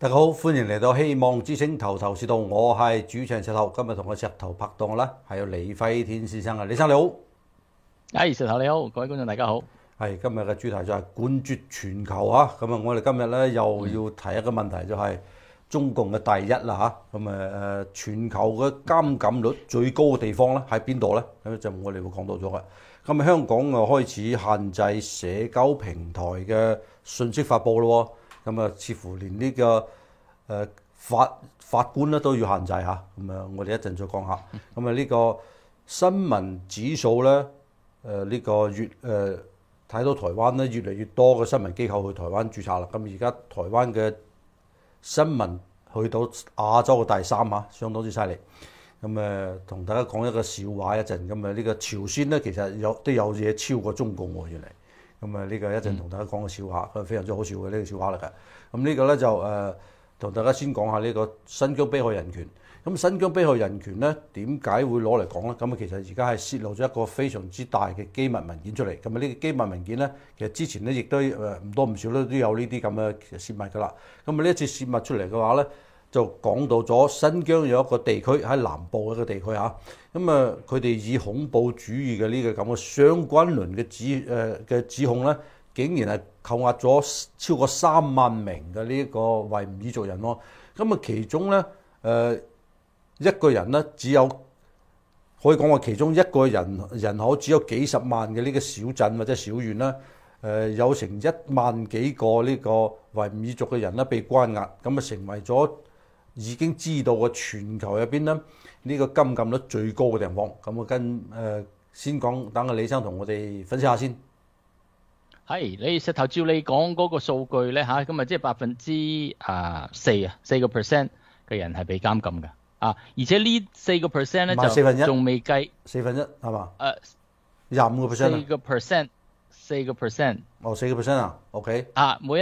大家好，歡迎嚟到希望之星頭頭是道，我係主持人石頭，今日同我石頭拍檔啦，係有李輝天先生啊，李生你好。 石頭你好，各位觀眾大家好。 係今日嘅主題就係冠絕全球啊，咁啊我哋今日咧又要提一個問題，就係中共嘅第一啦嚇，咁全球嘅監禁率最高嘅地方咧喺邊度咧？咁就我哋會講到咗嘅。咁香港啊開始限制社交平台嘅信息發布咯。咁啊，似乎連呢個法官咧都要限制嚇。咁啊，我哋一陣再講下。咁啊，呢個新聞指數咧，呢個睇到台灣咧越嚟越多嘅新聞機構去台灣註冊啦。咁而家台灣嘅新聞去到亞洲嘅第三嚇，相當之犀利。咁同大家講一個笑話一陣。咁呢個朝鮮咧其實都有嘢超過中共喎，原嚟。咁呢個一陣同大家講個笑話，非常之好笑嘅呢個笑話嚟㗎。咁呢個咧就同大家先講下呢個新疆被害人權。咁新疆被害人權咧點解會攞嚟講咧？咁其實而家係泄露咗一個非常之大嘅機密文件出嚟。咁呢個機密文件咧，其實之前咧亦都唔多唔少都有呢啲咁嘅泄密㗎啦。咁呢一次泄密出嚟嘅話咧，就講到咗新疆有一個地區喺南部一個地區嚇。佢哋以恐怖主義嘅呢個咁嘅相關聯嘅指控咧，竟然係扣押咗超過3萬名嘅呢個維吾爾族人咯。其中咧一個人咧只有可以講話，其中一個人口只有幾十萬嘅呢個小鎮或者小縣啦，有成1萬幾個呢個維吾爾族嘅人咧被關押，咁成為咗已經知道嘅全球入邊咧呢個監禁率最高嘅地方。咁先講，等阿李生同我哋分析下先。 係你石頭照你講嗰個數據咧嚇，咁即係4%嘅人係被監禁㗎。而且呢4%咧就仲未計 1/4係嘛？25%。 4%。 哦，4%啊 ，OK。 每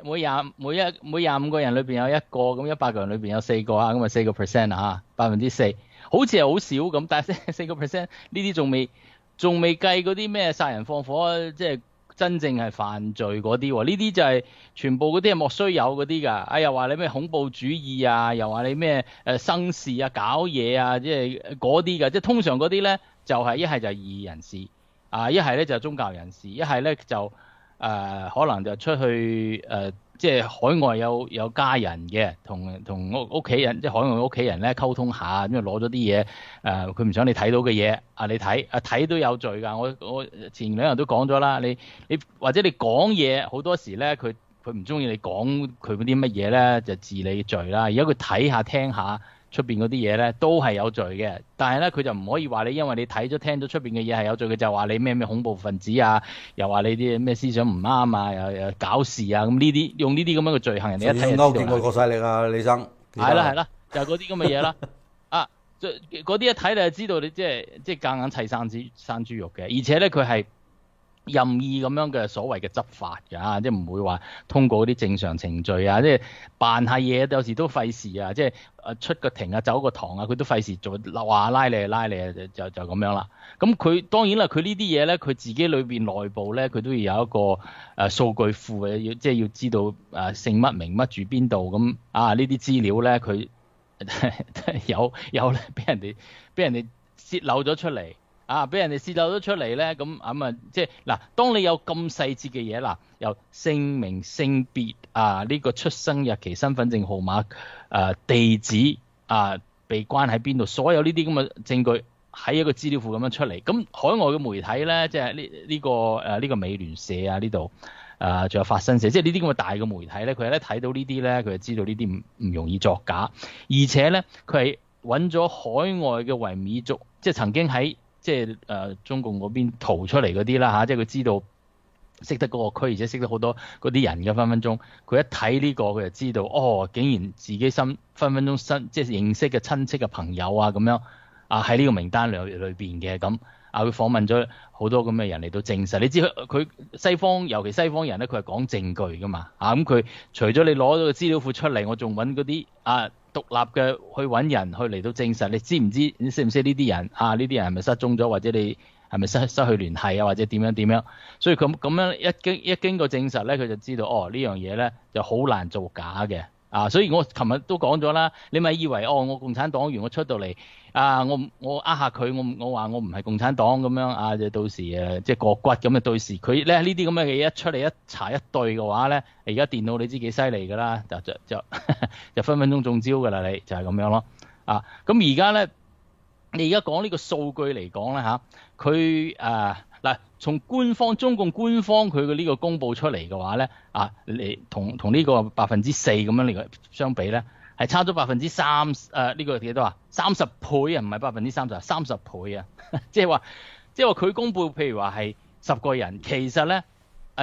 25個人裏邊有一個，咁100個人裏邊有4個啊，咁4%啊，4%，好似係好少咁，但係4%呢啲仲未計嗰啲咩殺人放火，即係真正係犯罪嗰啲喎，呢啲就係全部嗰啲係莫須有嗰啲㗎。又話你咩恐怖主義啊，又話你咩生事啊、搞嘢啊，即係嗰啲㗎。即係通常嗰啲咧就係一係就係異議人士，一係咧就係宗教人士，一係咧就可能就出去即係海外有家人嘅，同屋企人，即係海外屋企人咧溝通下，咁攞咗啲嘢，佢唔想你睇到嘅嘢，你睇都有罪㗎。我前兩日都講咗啦，你或者你講嘢好多時咧，佢唔中意你講佢嗰啲乜嘢咧，就治你罪啦。而家佢睇下聽下出邊嗰啲嘢咧，都係有罪嘅。但係咧，佢就唔可以話你，因為你睇咗聽咗出邊嘅嘢係有罪嘅，就話你咩恐怖分子啊，又話你啲咩思想唔啱啊，又搞事啊，咁呢啲用呢啲咁樣嘅罪行，人哋一睇就知道。 勾結外國勢力啊，李生。 係啦，就係嗰啲咁嘅嘢啦。嗰啲一睇你就知道你即係夾硬砌生豬肉嘅，而且咧佢係任意咁樣嘅所謂嘅執法㗎，即係唔會話通過嗰啲正常程序啊，即係扮下嘢，有時都費事啊，即係出個庭啊，走個堂啊，佢都費事做，話拉你就咁樣啦。咁佢當然啦，佢呢啲嘢咧，佢自己裏邊內部咧，佢都要有一個數據庫嘅，即係要知道姓乜名乜住邊度咁呢啲資料咧，佢有俾人哋泄漏咗出嚟。俾人哋泄漏咗出嚟咧，咁即係嗱，當你有咁細節嘅嘢，由姓名、性別呢個出生日期、身份證號碼、地址被關喺邊度，所有呢啲咁嘅證據喺一個資料庫咁樣出嚟。咁海外嘅媒體咧，即係呢個美聯社呢度仲有法新社，即係呢啲咁嘅大嘅媒體咧，佢一睇到呢啲咧，佢就知道呢啲唔容易作假，而且咧佢係揾咗海外嘅維吾爾族，即係曾經喺即係中共嗰邊逃出嚟嗰啲啦，即係佢知道識得嗰個區，而且識得好多嗰啲人嘅分鐘，佢一睇呢個佢就知道，竟然自己分分鐘即係認識嘅親戚嘅朋友咁樣喺呢個名單裏邊嘅咁。佢訪問咗好多咁嘅人嚟到證實，你知佢西方，尤其西方人咧，佢係講證據噶嘛，咁佢除咗你攞咗個資料庫出嚟，我仲揾嗰啲獨立嘅去揾人去嚟到證實，你知唔知？你識唔識呢啲人？呢啲人係咪失蹤咗，或者你係咪失去聯繫啊，或者點樣？所以佢咁樣一經過證實咧，佢就知道呢樣嘢咧就好難造假嘅。 所以我琴日都講咗啦，你咪以為我共產黨員我出到嚟我呃下佢，我話我唔係共產黨咁樣就到時即係過骨咁啊，到時佢咧呢啲咁嘅嘢一出嚟一查一對嘅話咧，而家電腦你知幾犀利㗎啦，就分分鐘中招㗎啦，你就係咁樣咯。咁而家咧，你而家講呢個數據嚟講咧佢嗱，從中共官方佢嘅呢個公佈出嚟嘅話咧，你同呢個4%咁樣嚟相比咧，係差咗3%，呢個幾多啊？30倍啊，唔係30%， 30倍啊！即係話佢公佈，譬如話係10個人，其實咧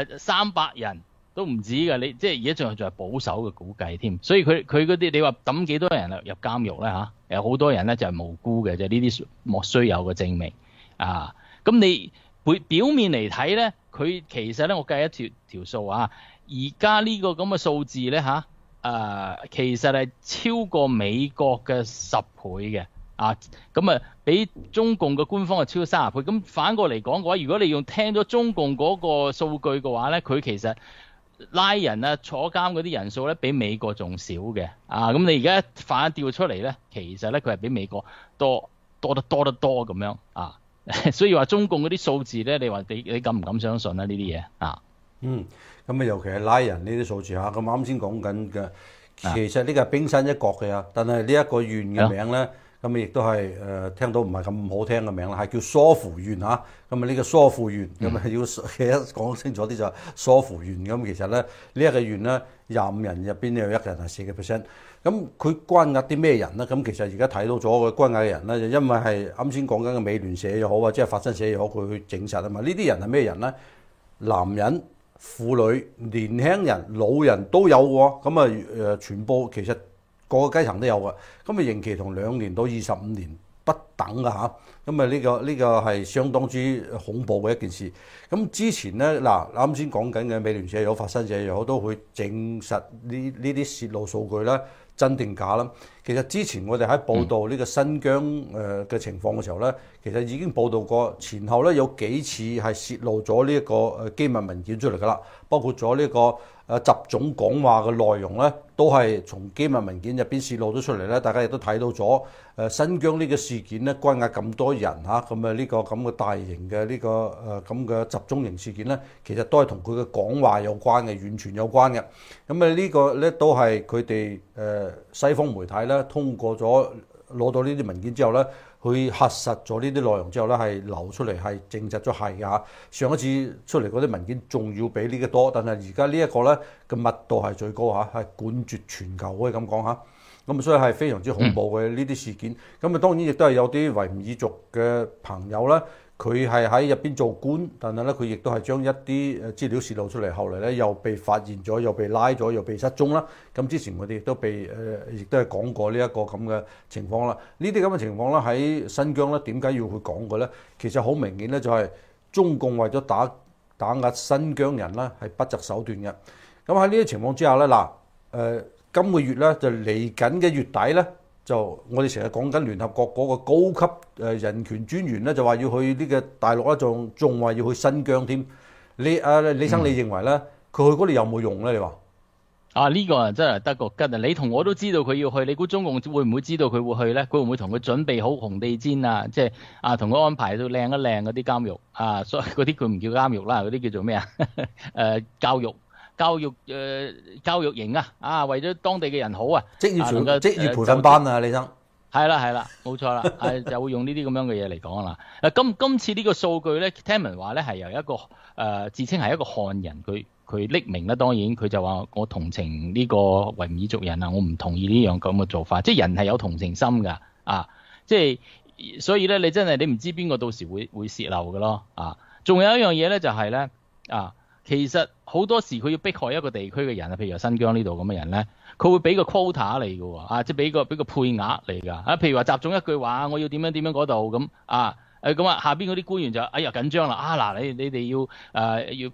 300人都唔止㗎，你即係而家仲係保守嘅估計添。所以佢嗰啲，你話抌幾多人入監獄咧有好多人咧就係無辜嘅，就呢啲莫須有嘅證明咁你表面嚟睇咧，佢其實咧，我計一條數而家呢個咁嘅數字咧其實係超過美國嘅10倍嘅咁比中共嘅官方係超過30倍。咁反過嚟講嘅話，如果你用聽咗中共嗰個數據嘅話咧，佢其實拉人坐監嗰啲人數咧比美國仲少嘅咁你而家反調出嚟咧，其實咧佢係比美國多得多咁樣所以話中共嗰啲數字咧，你話你敢唔敢相信呢啲嘢咁尤其係拉人呢啲數字咁啱先講緊嘅，其實呢個係冰山一角嘅但係呢一個縣嘅名咧，咁亦都係聽到唔係咁好聽嘅名啦，係叫疏附縣咁呢個疏附縣咁要其實講清楚啲就係疏附縣咁，其實咧呢一個縣咧25人入邊有1人係4%。咁佢關押啲咩人咧？咁其實而家睇到咗佢關押嘅人咧，就因為係啱先講緊嘅美聯社又好，或者係法新社又好，佢去證實嘛。呢啲人係咩人咧？男人、婦女、年輕人、老人都有喎。咁全部其實各個階層都有嘅。咁刑期同2年到25年不等㗎嚇。咁呢個係相當之恐怖嘅一件事。咁之前咧啱先講緊嘅美聯社又好、法新社又好，都會證實呢啲泄露數據啦。真定假啦？其實之前我哋喺報道呢個新疆嘅情況嘅時候咧，其實已經報道過前後咧有幾次係泄露咗呢一個機密文件出嚟㗎啦，包括咗呢個習總講話嘅內容咧，都係從機密文件入邊泄露咗出嚟咧。大家亦都睇到咗新疆呢個事件咧，關押咁多人咁呢個咁嘅大型嘅呢個咁嘅集中營事件咧，其實都係同佢嘅講話有關嘅，完全有關嘅。咁呢個咧都係佢哋西方媒體咧通過咗攞到呢啲文件之後咧，去核實咗呢啲內容之後咧，係流出嚟係證實咗係㗎。上一次出嚟嗰啲文件仲要比呢個多，但係而家呢一個咧嘅密度係最高係冠絕全球可以咁講咁所以係非常之恐怖嘅呢啲事件。咁當然亦都係有啲維吾爾族嘅朋友咧，佢係喺入邊做官，但係咧佢亦都係將一啲資料泄露出嚟，後嚟咧又被發現咗，又被拉咗，又被失蹤啦。咁之前我哋亦都亦都係講過呢一個咁嘅情況啦。呢啲咁嘅情況咧喺新疆咧，點解要去講嘅咧？其實好明顯咧，就係中共為咗打壓新疆人咧，係不擇手段嘅。咁喺呢啲情況之下咧，今個月咧就嚟緊嘅月底咧，就我哋成日講緊聯合國嗰個高級人權專員咧，就話要去呢個大陸咧，仲話要去新疆添。李生，你認為咧，佢去嗰度有冇用咧？你話呢個真係得個吉啊！你同我都知道佢要去，你估中共會唔會知道佢會去咧？佢會唔會同佢準備好紅地毯即係同佢安排到靚一靚嗰啲監獄所以嗰啲佢唔叫監獄啦，嗰啲叫做咩教育營為咗當地嘅人好職業培訓班李生係啦，冇錯啦，就會用呢啲咁樣嘅嘢嚟講啦。今次呢個數據咧，聽聞話咧係由一個自稱係一個漢人，佢匿名啦，當然佢就話我同情呢個維吾爾族人我唔同意呢樣咁嘅做法。即係人係有同情心㗎即係所以咧，你真係你唔知邊個到時會泄漏㗎咯仲有一樣嘢咧，就係咧其實好多時佢要迫害一個地區嘅人譬如新疆呢度咁嘅人咧，佢會俾個 quota 嚟㗎喎即係俾個配額嚟㗎譬如話習總一句話，我要點樣嗰度咁下邊嗰啲官員就緊張啦你哋要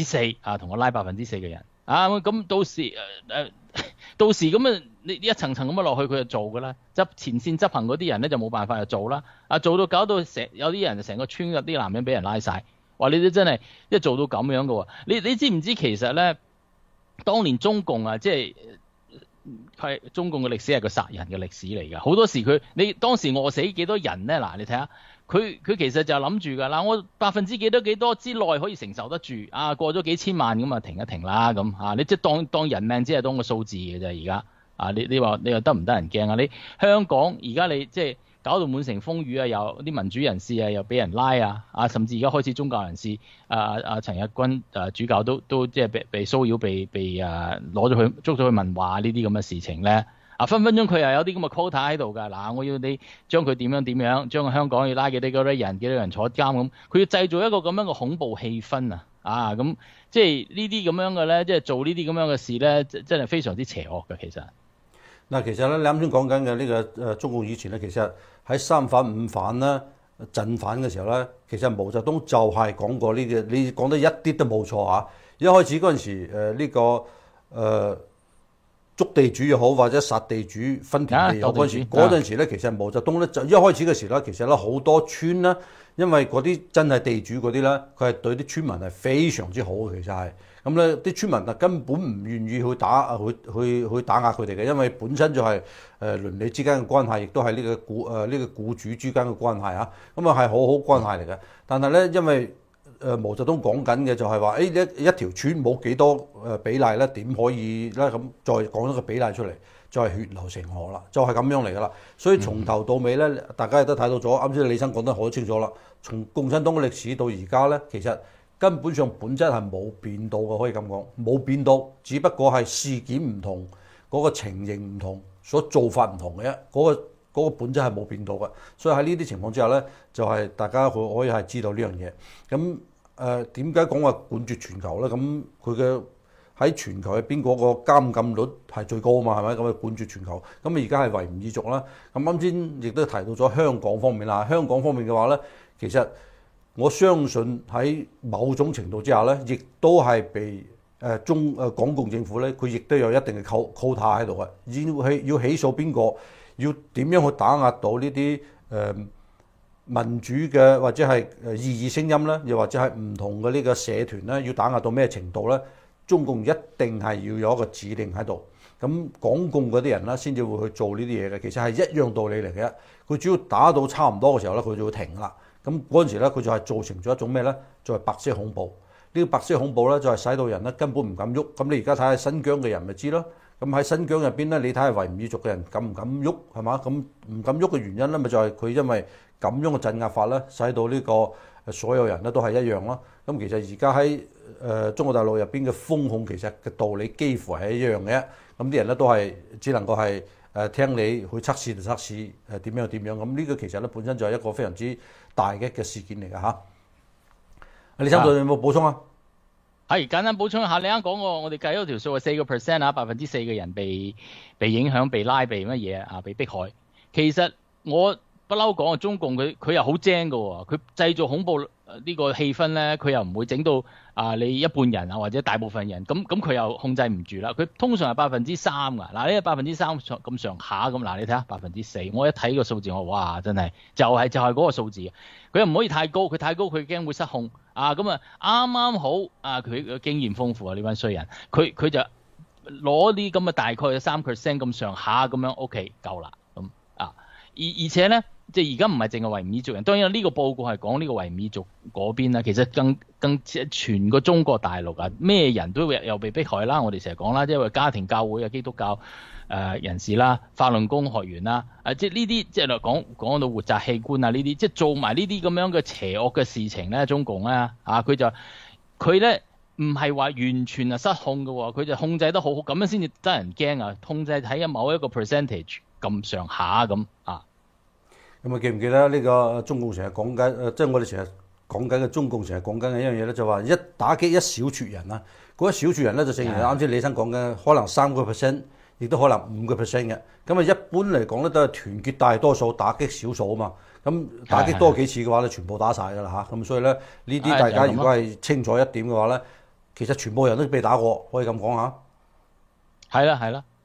4%同我拉4%嘅人咁到時咁你一層層咁落去佢就做㗎啦，前線執行嗰啲人咧就冇辦法就做啦做到搞到有啲人就成個村入啲男人俾人拉晒。話你都真係一做到咁樣嘅喎，你知唔知其實咧，當年中共即係係中共嘅歷史係個殺人嘅歷史嚟㗎。好多時你當時餓死幾多人咧？嗱，你睇下佢其實就諗住㗎啦，我幾多之內可以承受得住啊？過咗幾千萬咁啊，停一停啦咁啊！你即係當人命只係當個數字嘅啫，而家啊，你話得唔得人驚啊？你香港而家你即係搞到滿城風雨啊，又啲民主人士啊又俾人拉啊，甚至而家開始宗教人士陳日君主教都即係被騷擾，被攞咗去捉咗去問話呢啲咁嘅事情咧。分分鐘佢又有啲咁嘅 quota 喺度㗎。嗱，我要你將佢點樣，將香港要拉幾多人坐監咁，佢要製造一個咁樣嘅恐怖氣氛咁即係呢啲咁樣嘅咧，即係做呢啲咁樣嘅事咧，真係非常之邪惡嘅其實。 嗱，其實咧，你啱先講緊嘅呢個中共以前咧，其實喺三反五反啦、鎮反嘅時候咧，其實毛澤東就係講過呢啲，你講得一啲都冇錯嚇。一開始嗰陣時，捉地主又好，或者殺地主分田地又好嗰陣時咧，其實毛澤東咧就一開始嘅時咧，其實咧好多村咧，因為嗰啲真係地主嗰啲咧，佢係對啲村民係非常之好嘅，其實係咁咧，啲村民啊根本唔願意去打壓佢哋嘅，因為本身就係鄰里之間嘅關係，亦都係呢個僱主之間嘅關係啊，咁啊係好好關係嚟嘅。但係咧，因為毛澤東講緊嘅就係話，一條村冇幾多比例咧，點可以咧咁再講一個比例出嚟，就係血流成河啦，就係咁樣嚟噶啦。所以從頭到尾咧，大家亦都睇到咗，啱先李生講得好清楚啦。從共產黨嘅歷史到而家咧，其實根本上本質係冇變到嘅，可以咁講，冇變到，只不過係事件唔同，嗰個情形唔同，所做法唔同嘅啫，嗰個本質係冇變到嘅。所以喺呢啲情況之下咧，就係大家可以係知道呢樣嘢。咁點解講話管絕全球咧？咁佢嘅喺全球入邊嗰個監禁率係最高啊嘛，係咪？咁啊管絕全球。咁而家係維吾爾族啦。咁啱先亦都提到咗香港方面啦。香港方面嘅話咧，其實我相信喺某種程度之下咧，亦都係被港共政府咧，佢亦都有一定嘅quota喺度嘅。要起訴邊個？要點樣去打壓到呢啲民主嘅或者係異議聲音咧？又或者係唔同嘅呢個社團咧？要打壓到咩程度咧？中共一定係要有一個指令喺度。咁港共嗰啲人咧，先至會去做呢啲嘢嘅。其實係一樣道理嚟嘅。佢只要打到差唔多嘅時候咧，佢就會停啦。咁嗰陣時咧，佢就係造成咗一種咩咧？就係白色恐怖。呢個白色恐怖咧，就係使到人咧根本唔敢喐。咁你而家睇下新疆嘅人咪知咯。咁喺新疆入邊咧，你睇下維吾爾族嘅人敢唔敢喐係嘛？咁唔敢喐嘅原因咧，咪就係佢因為咁樣嘅鎮壓法咧，使到呢個所有人咧都係一樣咯。咁其實而家喺中國大陸入邊嘅封控，其實嘅道理幾乎係一樣嘅。咁啲人咧都係只能夠係聽你去測試就測試，點樣。咁呢個其實咧本身就係一個非常之大嘅事件嚟㗎嚇。李生有冇補充啊？ 係簡單補充一下，你啱講過，我哋計咗條數係4%啊，4%嘅人被影響、被拉、被乜嘢啊、被迫害。其實我不嬲講啊，中共佢又好精㗎喎，佢製造恐怖呢個氣氛咧，佢又唔會整到你一半人啊或者大部分人，咁佢又控制唔住啦。佢通常係3%㗎，嗱呢個3%咁上下咁，嗱你睇下4%，我一睇個數字我哇真係就係嗰個數字，佢又唔可以太高，佢太高佢驚會失控。咁啊，啱啱好佢嘅經驗豐富啊！呢班衰人，佢就攞啲咁嘅大概3% 咁上下咁樣 OK 夠啦咁而且咧，即係而家唔係淨係維吾爾族人，當然呢個報告係講呢個維吾爾族嗰邊啦。其實更全個中國大陸咩人都有被迫害啦。我哋成日講啦，即係家庭教會啊、基督教人士啦、法輪功學員啦，即係呢啲即係講到活摘器官啊呢啲，即係做埋呢啲咁樣嘅邪惡嘅事情咧，中共咧佢咧唔係話完全失控嘅喎，佢就控制得好好，咁樣先至得人驚啊！控制喺某一個 percentage 咁上下咁咁記唔記得呢個中共成日講緊即係我哋成日講緊嘅中共成日講緊嘅一樣嘢咧，就話一打擊一小撮人啊，嗰一小撮人咧就正如啱先李生講嘅，可能3%，亦都可能5%嘅。咁一般嚟講咧都係團結大多數，打擊少數啊嘛。咁打擊多幾次嘅話咧，全部打晒㗎啦嚇。咁所以咧呢啲大家如果係清楚一點嘅話咧，其實全部人都被打過，可以咁講嚇。 係啦。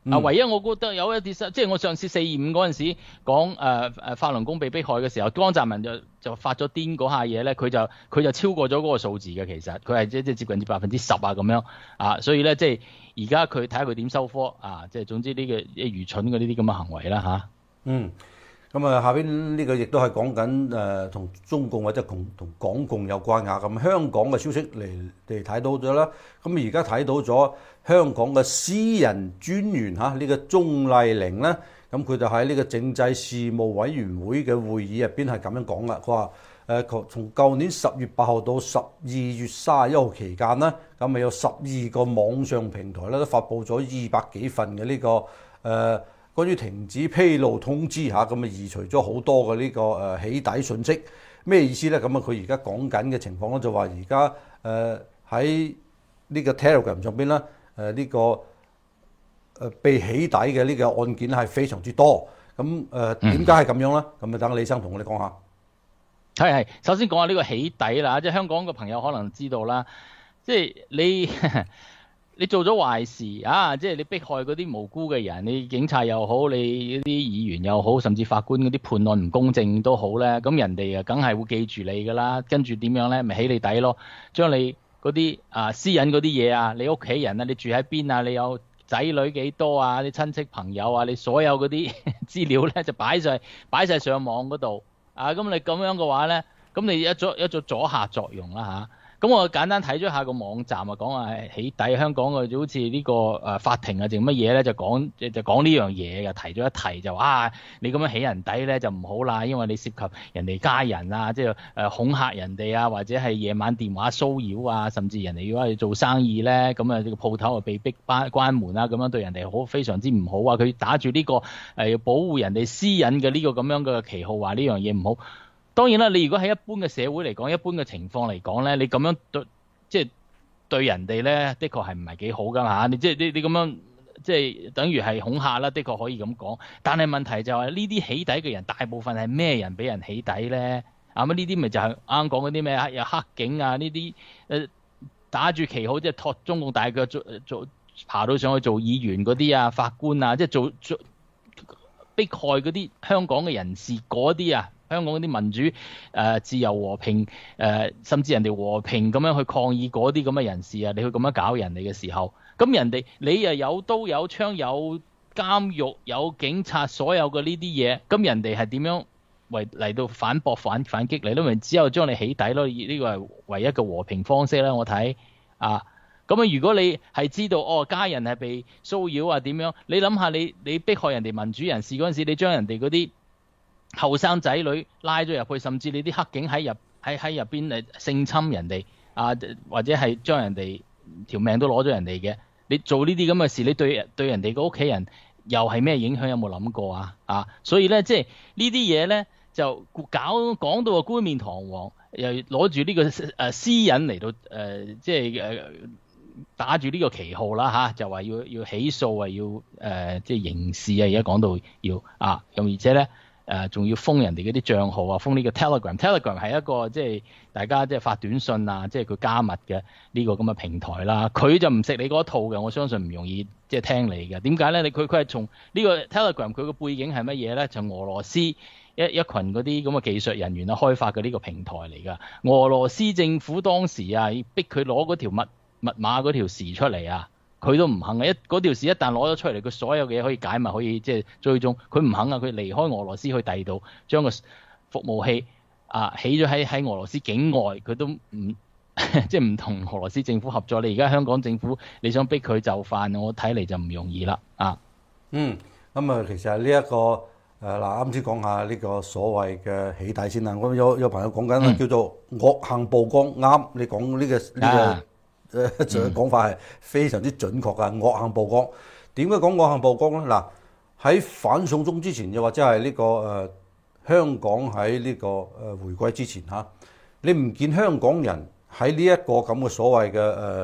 唯一我覺得有一啲即係我上次4.25嗰陣時講法輪功被迫害嘅時候，江澤民就發咗癲嗰下嘢咧，佢就超過咗嗰個數字嘅，其實佢係即係接近至10%啊咁樣啊，所以咧即係而家佢睇下佢點收科啊，即係總之呢個愚蠢嘅呢啲咁嘅行為啦嚇。 咁啊，下邊呢個亦都係講緊同中共或者同港共有關啊。咁香港嘅消息嚟睇到咗啦。咁而家睇到咗香港嘅私人專員呢個鍾麗玲咧，咁佢就喺呢個政制事務委員會嘅會議入邊係咁樣講啦。佢話從舊年10月8號到12月31號期間呢，咁咪有12個網上平台咧都發布咗200幾份嘅呢個關於停止披露通知嚇，咁移除咗好多嘅呢個起底信息，咩意思咧？咁佢而家講緊嘅情況咧，就話而家喺呢個 Telegram 上邊咧，呢個被起底嘅呢個案件係非常之多。咁點解係咁樣咧？咁等李生同我哋講下。 係，首先講下呢個起底啦，即係香港嘅朋友可能知道啦，即係你做咗壞事啊！即係你迫害嗰啲無辜嘅人，你警察又好，你啲議員又好，甚至法官嗰啲判案唔公正都好咧，咁人哋梗係會記住你噶啦。跟住點樣咧？咪起你底咯，將你嗰啲私隱嗰啲嘢啊，你屋企人啊，你住喺邊啊，你有仔女幾多啊，你親戚朋友啊，你所有嗰啲資料咧就擺晒上網嗰度啊。咁你咁樣嘅話咧，咁你一做阻嚇作用啦嚇。咁我簡單睇咗下個網站啊，講話起底香港嘅，就好似呢個法庭啊定乜嘢咧，就講呢樣嘢嘅，提咗一提就話你咁樣起人底咧就唔好啦，因為你涉及人哋家人啊，即係恐嚇人哋啊，或者係夜晚電話騷擾啊，甚至人哋如果係做生意咧，咁啊個鋪頭啊被逼關門啊，咁樣對人哋非常之唔好啊，佢打住呢個要保護人哋私隱嘅呢個咁樣嘅旗號，話呢樣嘢唔好。當然啦，你如果喺一般嘅社會嚟講，一般嘅情況嚟講咧，你咁樣對人哋咧，的確係唔係幾好噶嚇。你即係你咁樣即係等於係恐嚇啦，的確可以咁講。但係問題就係呢啲起底嘅人，大部分係咩人俾人起底咧？呢啲咪就係啱啱講嗰啲咩有黑警啊，呢啲打住旗號即係托中共大腳做爬到上去做議員嗰啲啊，法官啊，即係做迫害嗰啲香港嘅人士嗰啲啊。香港嗰啲民主、自由和平、甚至人哋和平咁樣去抗議嗰啲咁嘅人士啊，你去咁樣搞人哋嘅時候，咁人哋你又有刀有槍有監獄有警察，所有嘅呢啲嘢，咁人哋係點樣嚟到反駁反擊你都咪只有將你起底咯，呢個係唯一嘅和平方式啦，我睇啊。咁啊，如果你係知道家人係被騷擾啊點樣，你諗下你迫害人哋民主人士嗰陣時，你將人哋嗰啲後生仔女拉咗入去，甚至你啲黑警喺入邊性侵人哋啊，或者係將人哋條命都攞咗人哋嘅，你做呢啲咁嘅事，你對人哋個屋企人又係咩影響？有冇諗過啊？所以咧，即係呢啲嘢咧就講到冠冕堂皇，又攞住呢個私隱嚟到即係打住呢個旗號啦嚇，就話要起訴啊，要即係刑事啊，而家講到要咁而且咧。仲要封人哋嗰啲帳號啊，封呢個 Telegram 係一個即係大家即係發短信啊，即係佢加密嘅呢個咁嘅平台啦。佢就唔食你嗰套嘅，我相信唔容易即係聽你嘅。點解咧？佢係從呢個 Telegram 佢個背景係乜嘢咧？就俄羅斯一群嗰啲咁嘅技術人員啊開發嘅呢個平台嚟㗎。俄羅斯政府當時啊逼佢攞嗰條密碼嗰條匙出嚟啊！佢都唔肯啊！嗰條匙一旦攞咗出嚟，佢所有嘅嘢可以解密，可以即係追蹤。佢唔肯啊！佢離開俄羅斯去第二度，將個服務器起咗喺俄羅斯境外，佢都唔即係唔同俄羅斯政府合作。你而家香港政府你想逼佢就範，我睇嚟就唔容易啦啊！ 咁其實呢一個啱先講下呢個所謂嘅起底先啦。我有朋友講緊叫做惡行曝光，啱你講呢個。講法係非常之準確㗎，惡行曝光。點解講惡行曝光咧？嗱，喺反送中之前，又或者係呢個香港喺呢個回歸之前嚇，你唔見香港人喺呢一個咁嘅所謂嘅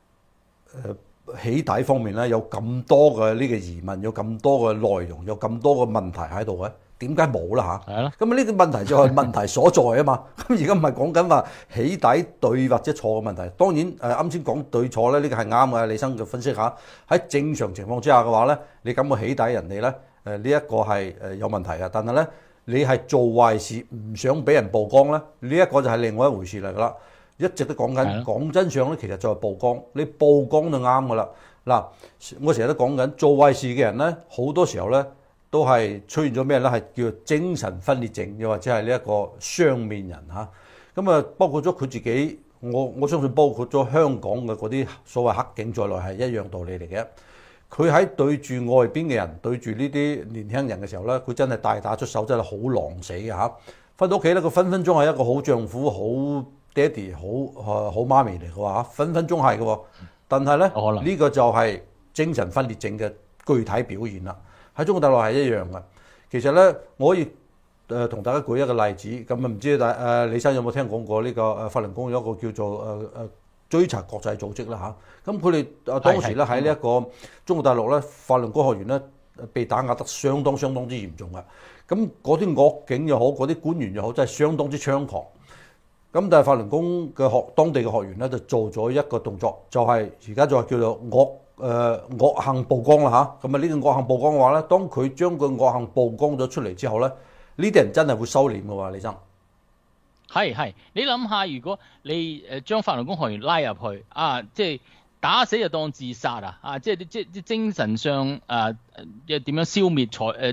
起底方面咧，有咁多嘅呢個疑問，有咁多嘅內容，有咁多嘅問題喺度嘅。 點解冇啦嚇？ 係咯。 咁呢個問題就係問題所在啊嘛。咁而家唔係講緊話起底對或者錯嘅問題。當然啱先講對錯咧，呢個係啱嘅。李生嘅分析下，喺正常情況之下嘅話咧，你咁去起底人哋咧，呢一個係有問題嘅。但係咧，你係做壞事唔想俾人曝光咧，呢一個就係另外一回事嚟㗎啦。一直都講緊講真相咧，其實就係曝光。你曝光就啱㗎啦。嗱，我成日都講緊做壞事嘅人咧，好多時候咧都係出現咗咩咧？係叫做精神分裂症，又或者係呢一個雙面人嚇。咁啊，包括咗佢自己，我相信包括咗香港嘅嗰啲所謂黑警在內係一樣道理嚟嘅。佢喺對住外邊嘅人，對住呢啲年輕人嘅時候咧，佢真係大打出手，真係好狼死嘅嚇。翻到屋企咧，佢分分鐘係一個好丈夫、好爹哋、好媽咪嚟嘅話，分分鐘係嘅喎。但係咧，呢個就係精神分裂症嘅具體表現啦。喺中國大陸係一樣嘅。其實咧，我可以同大家舉一個例子。咁啊，唔知李生有冇聽講過呢個法輪功有一個叫做追查國際組織啦嚇。咁佢哋當時咧喺呢一個中國大陸咧，法輪功學員咧被打壓得相當之嚴重嘅。咁嗰啲惡警又好，嗰啲官員又好，真係相當之猖狂。咁但係法輪功嘅當地嘅學員咧就做咗一個動作，就係而家就係叫做惡行曝光啦嚇。咁啊呢個惡行曝光嘅話咧，當佢將個惡行曝光咗出嚟之後咧，呢啲人真係會收斂嘅喎，李生。 係，你諗下，如果你將法輪功學員拉入去啊，即係打死就當自殺啊，即係精神上點樣消滅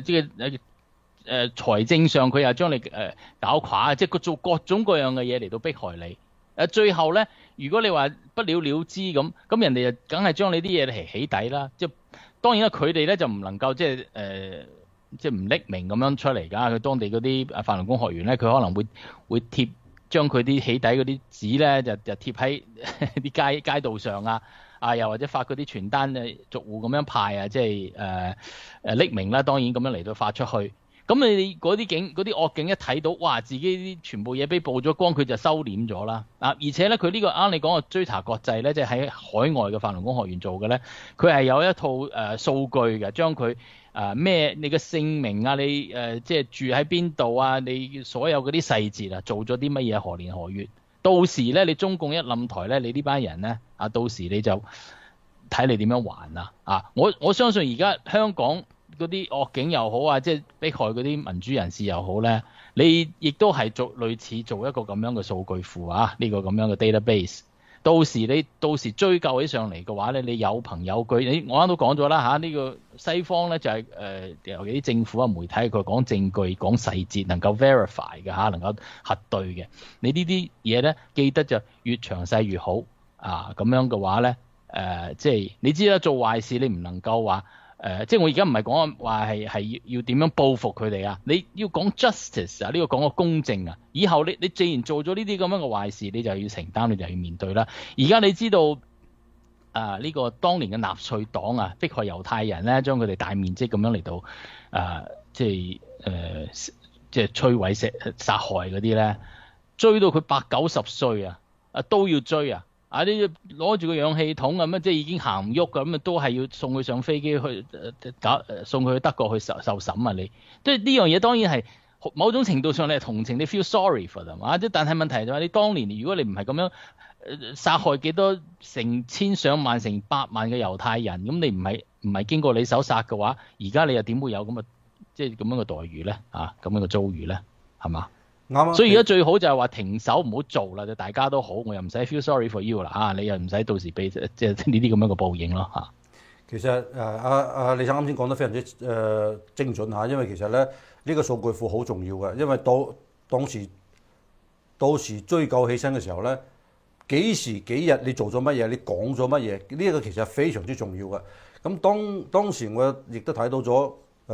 財政上佢又將你搞垮，即係佢做各種各樣嘅嘢嚟到迫害你。最後咧，如果你話不了了之咁人哋就梗係將你啲嘢嚟起底啦。即係當然啦，佢哋咧就唔能夠即係唔匿名咁樣出嚟㗎。佢當地嗰啲法輪功學員咧，佢可能會將佢啲起底嗰啲紙咧就貼喺啲街道上啊，又或者發嗰啲傳單逐戶咁樣派啊，即係匿名啦。當然咁樣嚟到發出去。咁你嗰啲惡警一睇到，哇！自己啲全部嘢俾曝咗光，佢就收斂咗啦。而且咧，佢呢個啱你講嘅追查國際咧，即係喺海外嘅法輪功學員做嘅咧，佢係有一套數據嘅，將佢咩你嘅姓名啊，你即係住喺邊度啊，你所有嗰啲細節啊，做咗啲乜嘢，何年何月，到時咧你中共一冧台咧，你呢班人咧到時你就睇你點樣還啊！我相信而家香港嗰啲惡警又好啊，即係迫害嗰啲民主人士又好咧，你亦都係類似做一個咁樣嘅數據庫啊，呢個咁樣嘅 database。到時追究起上嚟嘅話咧，你有憑有據。我啱都講咗啦嚇，呢個西方咧就係尤其啲政府啊媒體，佢講證據講細節，能夠 verify 嘅嚇，能夠核對嘅。你呢啲嘢咧，記得就越詳細越好啊！咁樣嘅話咧，即係你知啦，做壞事你唔能夠話。即係我而家唔係講話係要點樣報復佢哋啊！你要講 justice 啊，呢個講個公正啊！以後你既然做咗呢啲咁樣嘅壞事，你就要承擔，你就要面對啦。而家你知道呢個當年嘅納粹黨啊，迫害猶太人咧，將佢哋大面積咁樣嚟到即係摧毀殺害嗰啲咧，追到佢80-90歲啊都要追啊！你攞住個氧氣筒咁即係已經行唔喐咁都係要送佢上飛機去送佢去德國去受審啊！你即係呢樣嘢當然係某種程度上你係同情，你 feel sorry for them 啊！但係問題就係你當年如果你唔係咁樣殺害幾多成千上萬成百萬嘅猶太人，咁你唔係經過你手殺嘅話，而家你又點會有咁嘅即係咁樣嘅待遇咧？咁樣嘅遭遇咧，係嘛？ 啱， 所以而家最好就係話停手唔好做啦，就大家都好，我又唔使 feel sorry for you 啦你又唔使到時俾即係呢啲咁樣嘅報應咯嚇。 其實李生啱先講得非常之精準嚇，因為其實咧呢個數據庫好重要嘅，因為到時追究起身嘅時候咧，幾時幾日你做咗乜嘢，你講咗乜嘢，呢一個其實係非常之重要嘅。咁當時我亦都睇到咗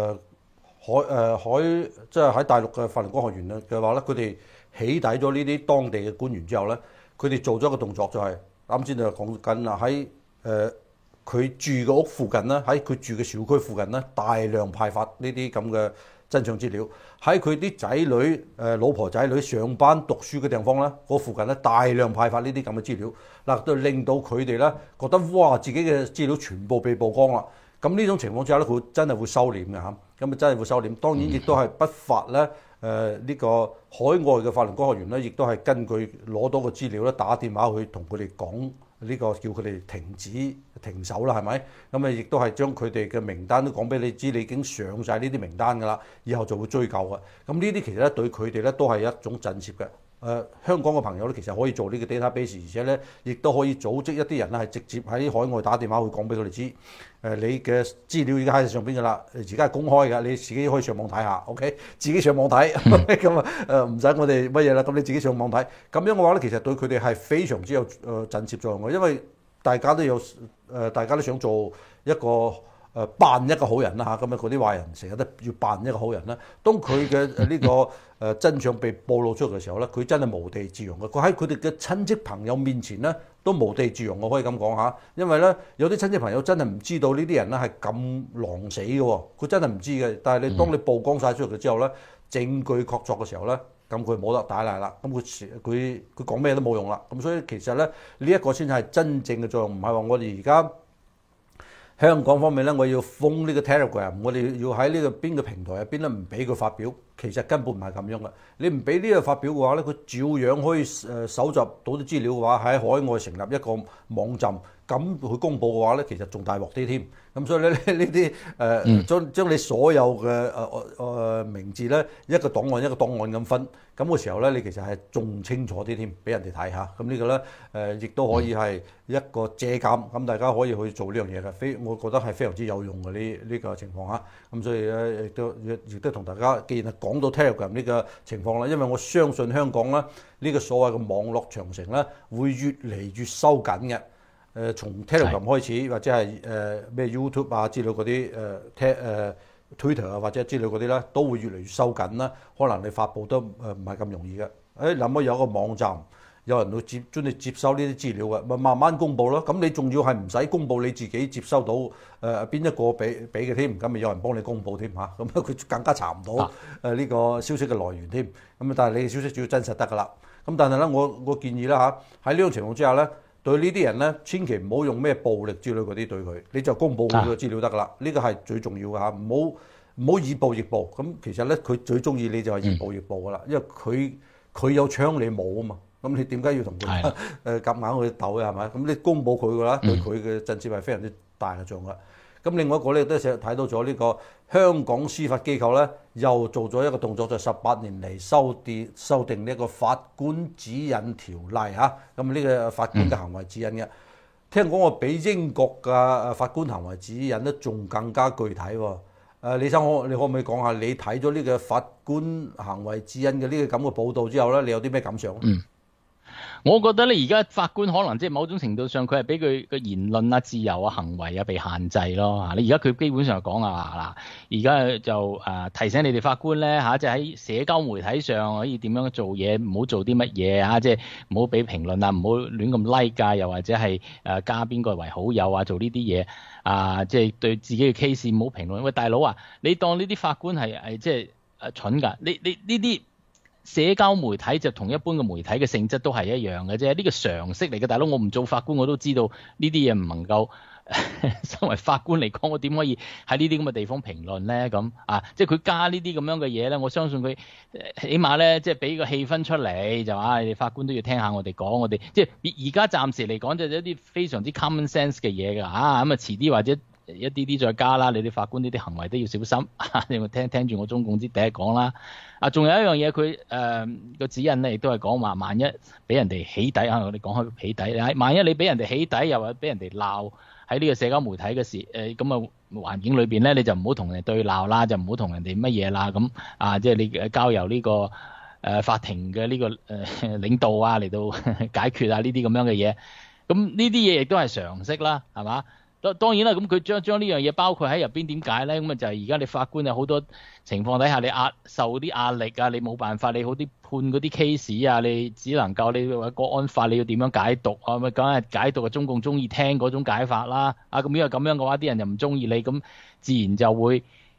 即係喺大陸嘅法輪功學員嘅話咧，佢哋起底咗呢啲當地嘅官員之後咧，佢哋做咗一個動作，就係啱先就講緊啦，喺佢住嘅屋附近咧，喺佢住嘅小區附近咧，大量派發呢啲咁嘅真相資料。喺佢啲仔女老婆仔女上班讀書嘅地方咧，嗰附近咧大量派發呢啲咁嘅資料，嗱，就令到佢哋咧覺得哇，自己嘅資料全部被曝光啦。咁呢種情況之下咧，佢真係會收斂嘅嚇。 咁啊真係會收斂。當然亦都係不乏咧呢個海外嘅法律工作人員咧，亦都係根據攞到個資料咧，打電話去同佢哋講呢個叫佢哋停手啦，係咪？咁啊亦都係將佢哋嘅名單都講俾你知，你已經上晒呢啲名單㗎啦，以後就會追究嘅。咁呢啲其實咧對佢哋咧都係一種震懾嘅。香港嘅朋友咧，其實可以做呢個 database， 而且咧亦都可以組織一啲人咧，係直接喺海外打電話去講俾佢哋知。你嘅資料已經喺上邊㗎啦，而家係公開㗎，你自己可以上網睇下 ，OK？ 自己上網睇，咁啊唔使我哋乜嘢啦，咁你自己上網睇。咁樣嘅話咧，其實對佢哋係非常之有震懾作用嘅，因為大家都想做一個扮一個好人啦嚇，咁啊嗰啲壞人成日都要扮一個好人啦。當佢嘅呢個真相被暴露出嚟嘅時候咧，佢真係無地自容嘅。佢喺佢哋嘅親戚朋友面前咧都無地自容，我可以咁講嚇。因為咧有啲親戚朋友真係唔知道呢啲人咧係咁狼死嘅喎，佢真係唔知嘅。但係當你曝光晒出嚟之後咧，證據確鑿嘅時候咧，咁佢冇得打賴啦，咁佢講咩都冇用啦。咁所以其實咧呢一個先係真正嘅作用，唔係話我哋而家香港方面咧，我要封呢個 Telegram， 我哋要喺呢個邊個平台入邊咧唔俾佢發表，其實根本唔係咁樣嘅。你唔俾呢個發表嘅話咧，佢照樣可以搜集到啲資料嘅話，喺海外成立一個網站，咁佢公佈嘅話咧，其實仲大鑊啲添。咁所以咧呢啲將你所有嘅名字咧一個檔案一個檔案咁分，咁嘅時候咧，你其實係仲清楚啲添，俾人哋睇下。咁呢個咧亦都可以係一個借鑑，咁大家可以去做呢樣嘢嘅。我覺得係非常之有用嘅呢個情況嚇。咁所以咧亦都同大家，既然係講到 Telegram 呢個情況啦，因為我相信香港咧呢個所謂嘅網絡長城咧會越嚟越收緊嘅。從 Telegram 開始，或者係咩 YouTube 啊之類嗰啲Twitter 啊或者之類嗰啲咧，都會越嚟越收緊啦。可能你發布都唔係咁容易嘅。諗下有個網站，有人會專嚟接收呢啲資料嘅，咪慢慢公佈咯。咁你仲要係唔使公佈你自己接收到邊一個俾嘅添，咁咪有人幫你公佈添嚇。咁佢更加查唔到呢個消息嘅來源添。咁但係你嘅消息只要真實得㗎啦。咁但係咧，我建議啦嚇，喺呢種情況之下咧，對呢啲人咧，千祈唔好用咩暴力之類嗰啲對佢，你就公佈佢嘅資料得㗎啦。呢個係最重要㗎嚇，唔好以暴易暴。咁其實咧，佢最中意你就係以暴易暴㗎啦，因為佢有槍你冇啊嘛。咁你點解要同佢夾硬去鬥啊？係咪？咁你公佈佢㗎啦，對佢嘅震懾係非常之大嘅作用啦。咁另外一個咧都成日睇到咗呢個香港司法機構咧，又做咗一個動作，就18年嚟修訂呢一個法官指引條例嚇。咁呢個法官嘅行為指引嘅，聽講我比英國嘅法官行為指引咧仲更加具體喎。李生，你可唔可以講下你睇咗呢個法官行為指引嘅呢個咁嘅報導之後咧，你有啲咩感想？ 我覺得咧，而家法官可能即係某種程度上，佢係俾佢嘅言論啊、自由啊、行為啊被限制咯。你而家佢基本上講啊嗱，而家就提醒你哋法官咧即係喺社交媒體上可以點樣做嘢，唔好做啲乜嘢即係唔好俾評論啊，唔好亂咁 like 啊，又或者係加邊個為好友啊，做呢啲嘢即係對自己嘅 case 唔好評論。喂，大佬啊，你當呢啲法官係即係蠢㗎？你呢啲社交媒體就同一般嘅媒體嘅性質都係一樣嘅啫，呢個常識嚟嘅，大佬。我唔做法官我都知道呢啲嘢唔能夠身為法官嚟講，我點可以喺呢啲咁嘅地方評論咧？咁即係佢加呢啲咁樣嘅嘢咧，我相信佢起碼咧即係俾個氣氛出嚟，就你哋法官都要聽下我哋講，我哋即係而家暫時嚟講就一啲非常之 common sense 嘅嘢㗎咁啊遲啲或者一啲再加啦，你啲法官呢啲行為都要小心。你咪聽住我中共之第一講啦。仲有一樣嘢，佢個指引咧，亦都係講話，萬一俾人哋起底我哋講開起底，萬一你俾人哋起底，又或者俾人哋鬧喺呢個社交媒體嘅時咁嘅環境裏邊咧，你就唔好同人哋對鬧啦，就唔好同人哋乜嘢啦。咁即係你交由呢個法庭嘅呢個領導嚟到解決呢啲咁樣嘅嘢。咁呢啲嘢亦都係常識啦，係嘛？當然啦，咁佢將呢樣嘢包括喺入邊點解咧？咁就係而家你法官有好多情況底下，你受啲壓力你冇辦法，你好啲判嗰啲 case 你只能夠你話國安法你要點樣解讀咪梗係解讀中共中意聽嗰種解法啦。咁如果咁樣嘅話，啲人就唔中意你，咁自然就會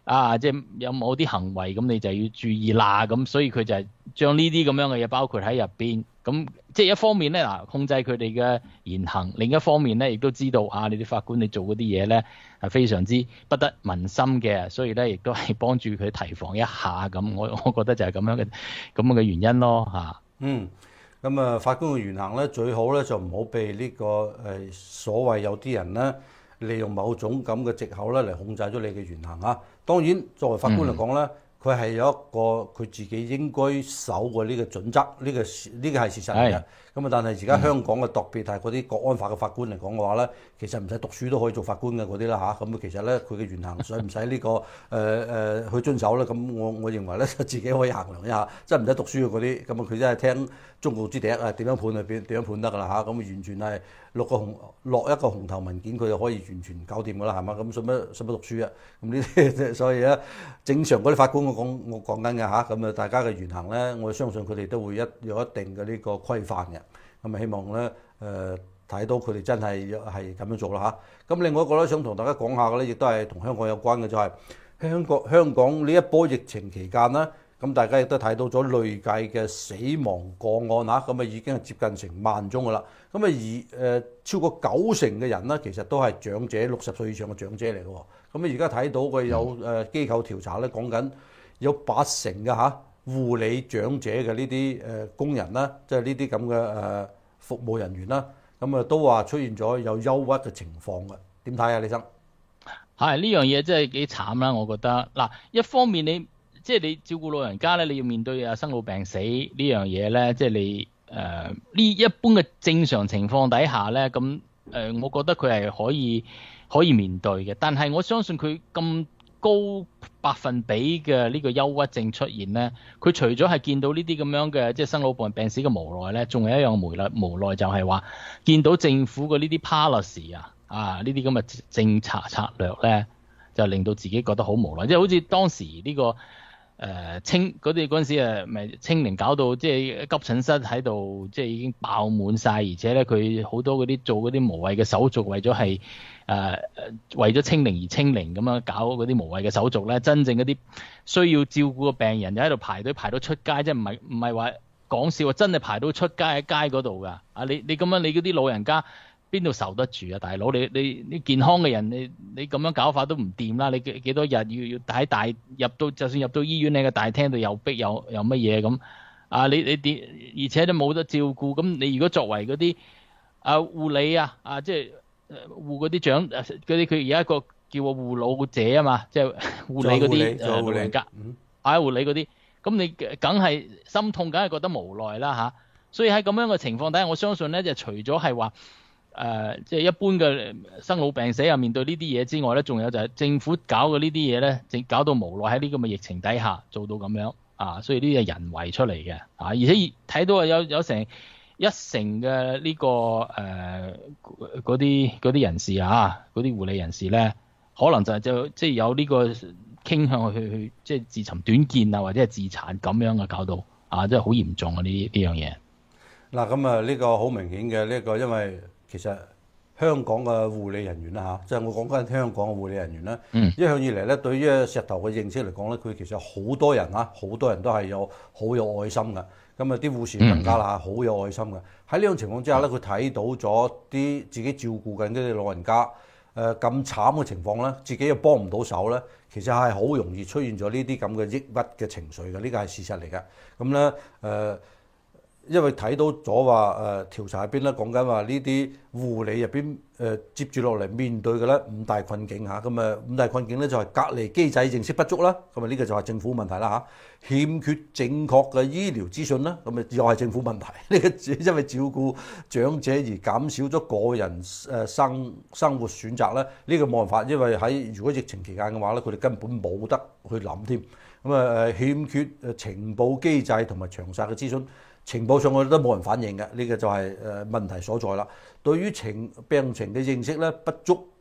即係有某啲行為咁你就要注意啦，咁所以佢就係將呢啲咁樣嘅嘢包括喺入邊，咁即係一方面咧控制佢哋嘅言行，另一方面咧亦都知道你啲法官你做嗰啲嘢咧係非常之不得民心嘅，所以咧亦都係幫住佢提防一下咁，我覺得就係咁樣嘅原因咯嚇。 咁啊，法官嘅言行咧最好咧就唔好被呢個所謂有啲人咧利用某種咁嘅藉口咧嚟控制咗你嘅言行啊。當然作為法官嚟講咧，佢係有一個佢自己應該守嘅呢個準則，呢個係事實嚟嘅。咁啊，但係而家香港嘅特別係嗰啲國安法嘅法官嚟講嘅話咧，其實唔使讀書都可以做法官嘅嗰啲啦嚇。咁其實咧佢嘅言行使唔使呢個去遵守咧？咁我認為咧自己可以衡量一下，真係唔使讀書嘅嗰啲，咁啊佢真係聽中共之笛點樣判就點樣判得㗎啦嚇。咁完全係落一個紅頭文件，佢就可以完全搞掂㗎啦，係嘛？咁使乜讀書啊？咁呢啲所以咧正常嗰啲法官我講緊嘅嚇，咁啊大家嘅言行咧，我相信佢哋都會有一定嘅呢個規範嘅。咁啊希望咧睇到佢哋真係咁樣做啦嚇。咁另外一個咧想同大家講下嘅咧，亦都係同香港有關嘅，就係香港呢一波疫情期間啦。咁大家亦都睇到咗累計嘅死亡個案嚇，咁啊已經係接近成萬宗㗎啦。咁啊超過90%嘅人咧，其實都係長者，60歲以上嘅長者嚟嘅喎。咁啊而家睇到嘅有機構調查咧，講緊有80%嘅護理長者嘅呢啲工人啦，即係呢啲咁嘅服務人員啦，咁啊都話出現咗有憂鬱嘅情況嘅。點睇啊，李生？ 係呢樣嘢真係幾慘啦，我覺得。嗱，一方面即係你照顧老人家咧，你要面對生老病死呢樣嘢咧，即係你呢一般嘅正常情況底下咧，咁我覺得佢係可以面對嘅。但係我相信佢咁高百分比嘅呢個憂鬱症出現咧，佢除咗係見到呢啲咁樣嘅即係生老病死嘅無奈咧，仲有一樣無奈就係話見到政府嘅呢啲 policy 呢啲咁嘅政策策略咧，就令到自己覺得好無奈。即係好似當時呢個嗰陣時咪清零搞到即係急診室喺度即係已經爆滿晒，而且咧佢好多嗰啲做嗰啲無謂嘅手續，為咗清零而清零咁樣搞嗰啲無謂嘅手續咧，真正嗰啲需要照顧嘅病人就喺度排隊排到出街，即係唔係話講笑，真係排到出街喺街嗰度㗎。你咁樣你嗰啲老人家邊度受得住啊，大佬？你健康嘅人，你咁樣搞法都唔掂啦！你幾多日要喺就算入到醫院，你嘅大廳度又逼又乜嘢咁你點？而且都冇得照顧，咁你如果作為嗰啲護理即係護嗰啲長嗰啲，佢而家一個叫個護老者啊嘛，即係護理嗰啲老人家，護理嗰啲，咁你梗係心痛，梗係覺得無奈啦嚇。所以喺咁樣嘅情況底下，我相信咧就除咗係話即係一般嘅生老病死面對呢啲嘢之外咧，仲有就係政府搞嘅呢啲嘢咧，搞到無奈喺呢咁嘅疫情底下做到咁樣所以呢啲係人為出嚟嘅而且睇到有成1成嘅呢個嗰啲人士嗰啲護理人士咧，可能就即係有呢個傾向去即係自尋短見或者係自殘咁樣嘅，搞到即係好嚴重呢樣嘢。 嗱咁呢個好明顯嘅呢個，因為其實香港嘅護理人員啦即係我講緊香港嘅護理人員啦，一向以嚟咧對於石頭嘅認識嚟講咧，佢其實好多人都係好有愛心嘅。咁啲護士更加啦好有愛心嘅。喺呢種情況之下咧，佢睇到咗啲自己照顧緊嗰啲老人家咁慘嘅情況咧，自己又幫唔到手咧，其實係好容易出現咗呢啲咁嘅抑鬱嘅情緒嘅，呢個係事實嚟嘅。咁咧因為睇到咗話調查入邊咧講緊話呢啲護理入邊接住落嚟面對嘅咧5大困境嚇，咁5大困境咧就係隔離機制認識不足啦，咁呢個就係政府問題啦欠缺正確嘅醫療資訊啦，咁又係政府問題。呢個因為照顧長者而減少咗個人生活選擇咧，呢個冇辦法，因為如果疫情期間嘅話咧，佢哋根本冇得去諗添。咁欠缺情報機制同埋詳細嘅資訊。情報上去都冇人反映嘅，呢個就係問題所在啦。對於病情嘅認識咧不足，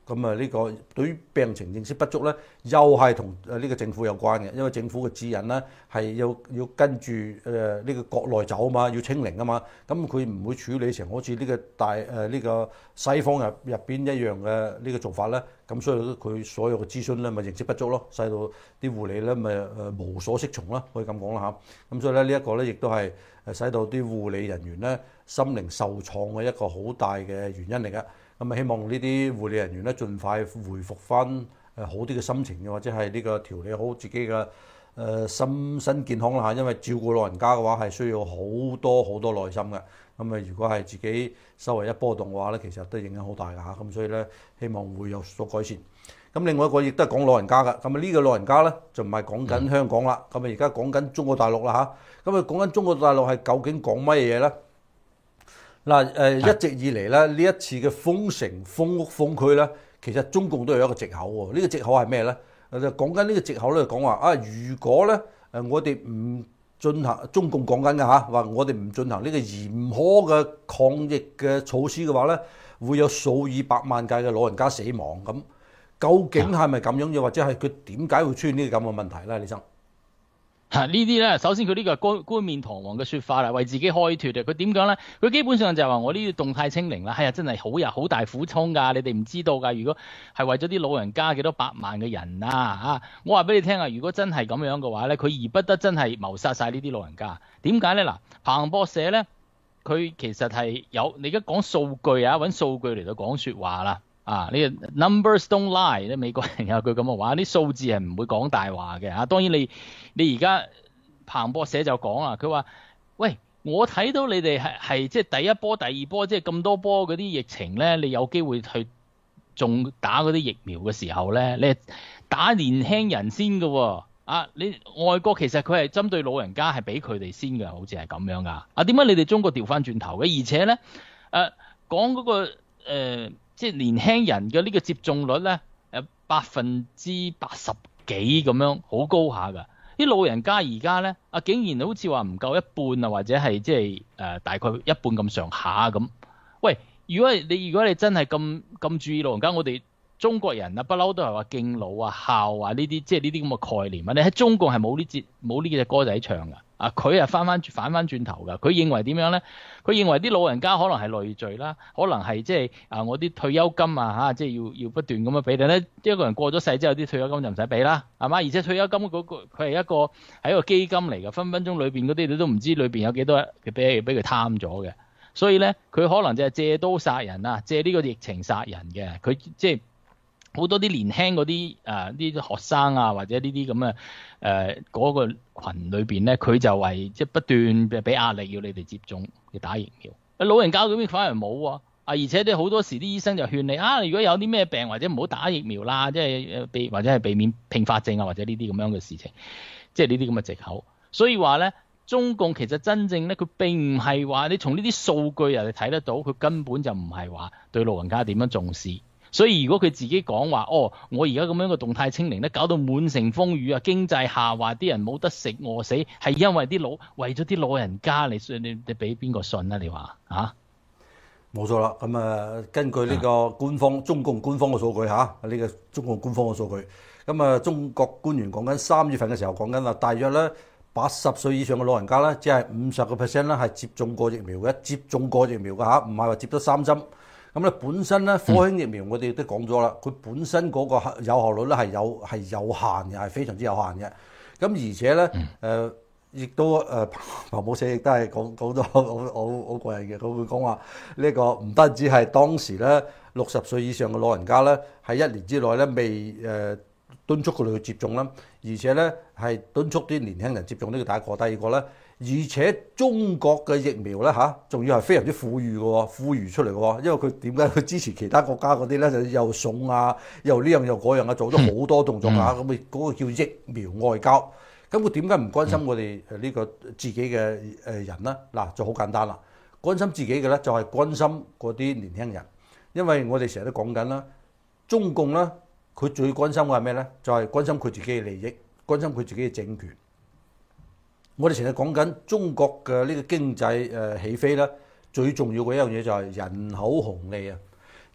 咁啊呢個對於病情認識不足咧，又係同呢個政府有關嘅，因為政府嘅指引咧係要跟住呢個國內走啊嘛，要清零啊嘛，咁佢唔會處理成好似呢個呢個西方入邊一樣嘅呢個做法咧，咁所以佢所有嘅諮詢咧咪認識不足咯，使到啲護理咧咪無所適從啦，可以咁講啦嚇。咁所以咧呢一個咧亦都係使到啲護理人員咧心靈受創嘅一個好大嘅原因嚟嘅。咁啊希望呢啲護理人員咧盡快回復翻好啲嘅心情嘅，或者係呢個調理好自己嘅心身健康啦嚇。因為照顧老人家嘅話係需要好多耐心嘅。咁啊如果係自己稍微一波動嘅話咧，其實都影響好大㗎嚇。咁所以咧希望會有所改善。咁另外一個亦都係講老人家㗎。咁啊呢個老人家咧就唔係講緊香港啦。咁啊而家講緊中國大陸啦嚇。咁啊講緊中國大陸係究竟講乜嘢咧？嗱一直以嚟咧呢一次嘅封城、封屋、封區咧，其實中共都有一個藉口喎。呢個藉口係咩咧？就講緊呢個藉口咧，講話啊，如果咧我哋唔進行中共講緊嘅嚇，話我哋唔進行呢個嚴苛嘅抗疫嘅措施嘅話咧，會有數以百萬計嘅老人家死亡。咁究竟係咪咁樣？又或者係佢點解會出現呢個咁嘅問題咧？李生？ 呢啲咧，首先佢呢個係冠冕堂皇嘅説法啦，為自己開脱嘅。佢點講咧？佢基本上就係話我呢啲動態清零啦，係啊，真係好大苦衷㗎。你哋唔知道㗎。如果係為咗啲老人家幾多百萬嘅人啊，我話俾你聽啊，如果真係咁樣嘅話咧，佢而不得真係謀殺晒呢啲老人家。點解咧？嗱，彭博社咧，佢其實係有你而家講數據啊，揾數據嚟到講説話啦。呢個 numbers don't lie，咧美國人有句咁嘅話，啲數字係唔會講大話嘅。當然你而家彭博社就講啦，佢話：喂，我睇到你哋係即係第一波、第二波，即係咁多波嗰啲疫情咧，你有機會去仲打嗰啲疫苗嘅時候咧，你係打年輕人先嘅喎。你外國其實佢係針對老人家係俾佢哋先嘅，好似係咁樣噶。點解你哋中國調翻轉頭嘅？而且咧講嗰個即係年輕人嘅呢個接種率咧，80%幾咁樣，好高下㗎。啲老人家而家咧竟然好似話唔夠一半啊，或者係即係大概一半咁上下咁。喂，如果你真係咁注意老人家，我哋中國人不嬲都係話敬老啊、孝啊呢啲，即係呢啲咁嘅概念啊。你喺中國係冇呢隻歌仔唱㗎。佢係反翻轉頭㗎。佢認為點樣咧？佢認為啲老人家可能係累贅啦，可能係即係我啲退休金即係要不斷咁樣俾你咧。一個人過咗世之後，啲退休金就唔使俾啦，係嘛？而且退休金嗰個佢係一個基金嚟㗎，分分鐘裏邊嗰啲你都唔知裏邊有幾多俾佢貪咗嘅。所以咧，佢可能就係借刀殺人啊，借呢個疫情殺人嘅。佢即係好多啲年輕嗰啲學生啊，或者呢啲咁嘅嗰個群裏邊咧，佢就係即係不斷俾壓力要你哋接種要打疫苗。老人家嗰邊反而冇喎。而且啲好多時啲醫生就勸你如果有啲咩病或者唔好打疫苗啦，即係或者係避免併發症啊，或者呢啲咁樣嘅事情，即係呢啲咁嘅藉口。所以話咧，中共其實真正咧，佢並唔係話你從呢啲數據你睇得到，佢根本就唔係話對老人家點樣重視。所以如果佢自己講話，我而家咁樣嘅動態清零咧，搞到滿城風雨啊，經濟下滑，啲人冇得食餓死，係因為為咗啲老人家，你俾邊個信啊？你話冇錯啦。咁根據呢個中共官方嘅數據呢個中共官方嘅數據，咁中國官員講緊3月份嘅時候講緊大約咧80歲以上嘅老人家咧，只係50% 咧係接種過疫苗嘅，唔係話接咗3針。咁咧本身咧科興疫苗我哋都講咗啦，佢本身嗰個有效率咧係有限嘅，係非常之有限嘅。咁而且咧亦都彭博社亦都係講咗好過癮嘅，佢會講話呢個唔單止係當時咧60歲以上嘅老人家咧喺1年之內咧未敦促佢哋去接種啦，而且咧係敦促啲年輕人接種，呢個第一個。第二個咧，而且中國嘅疫苗咧仲要係非常之富裕出嚟嘅喎，因為佢點解佢支持其他國家嗰啲咧就又送又呢樣又嗰樣做咗好多動作咁嗰個叫疫苗外交。咁佢點解唔關心我哋呢個自己嘅人咧？嗱，就好簡單啦，關心自己嘅咧就係關心嗰啲年輕人，因為我哋成日都講緊啦，中共咧佢最關心嘅係咩咧？就係關心佢自己嘅利益，關心佢自己嘅政權。我哋成日講緊中國嘅呢個經濟起飛咧，最重要嘅一樣嘢就係人口紅利啊！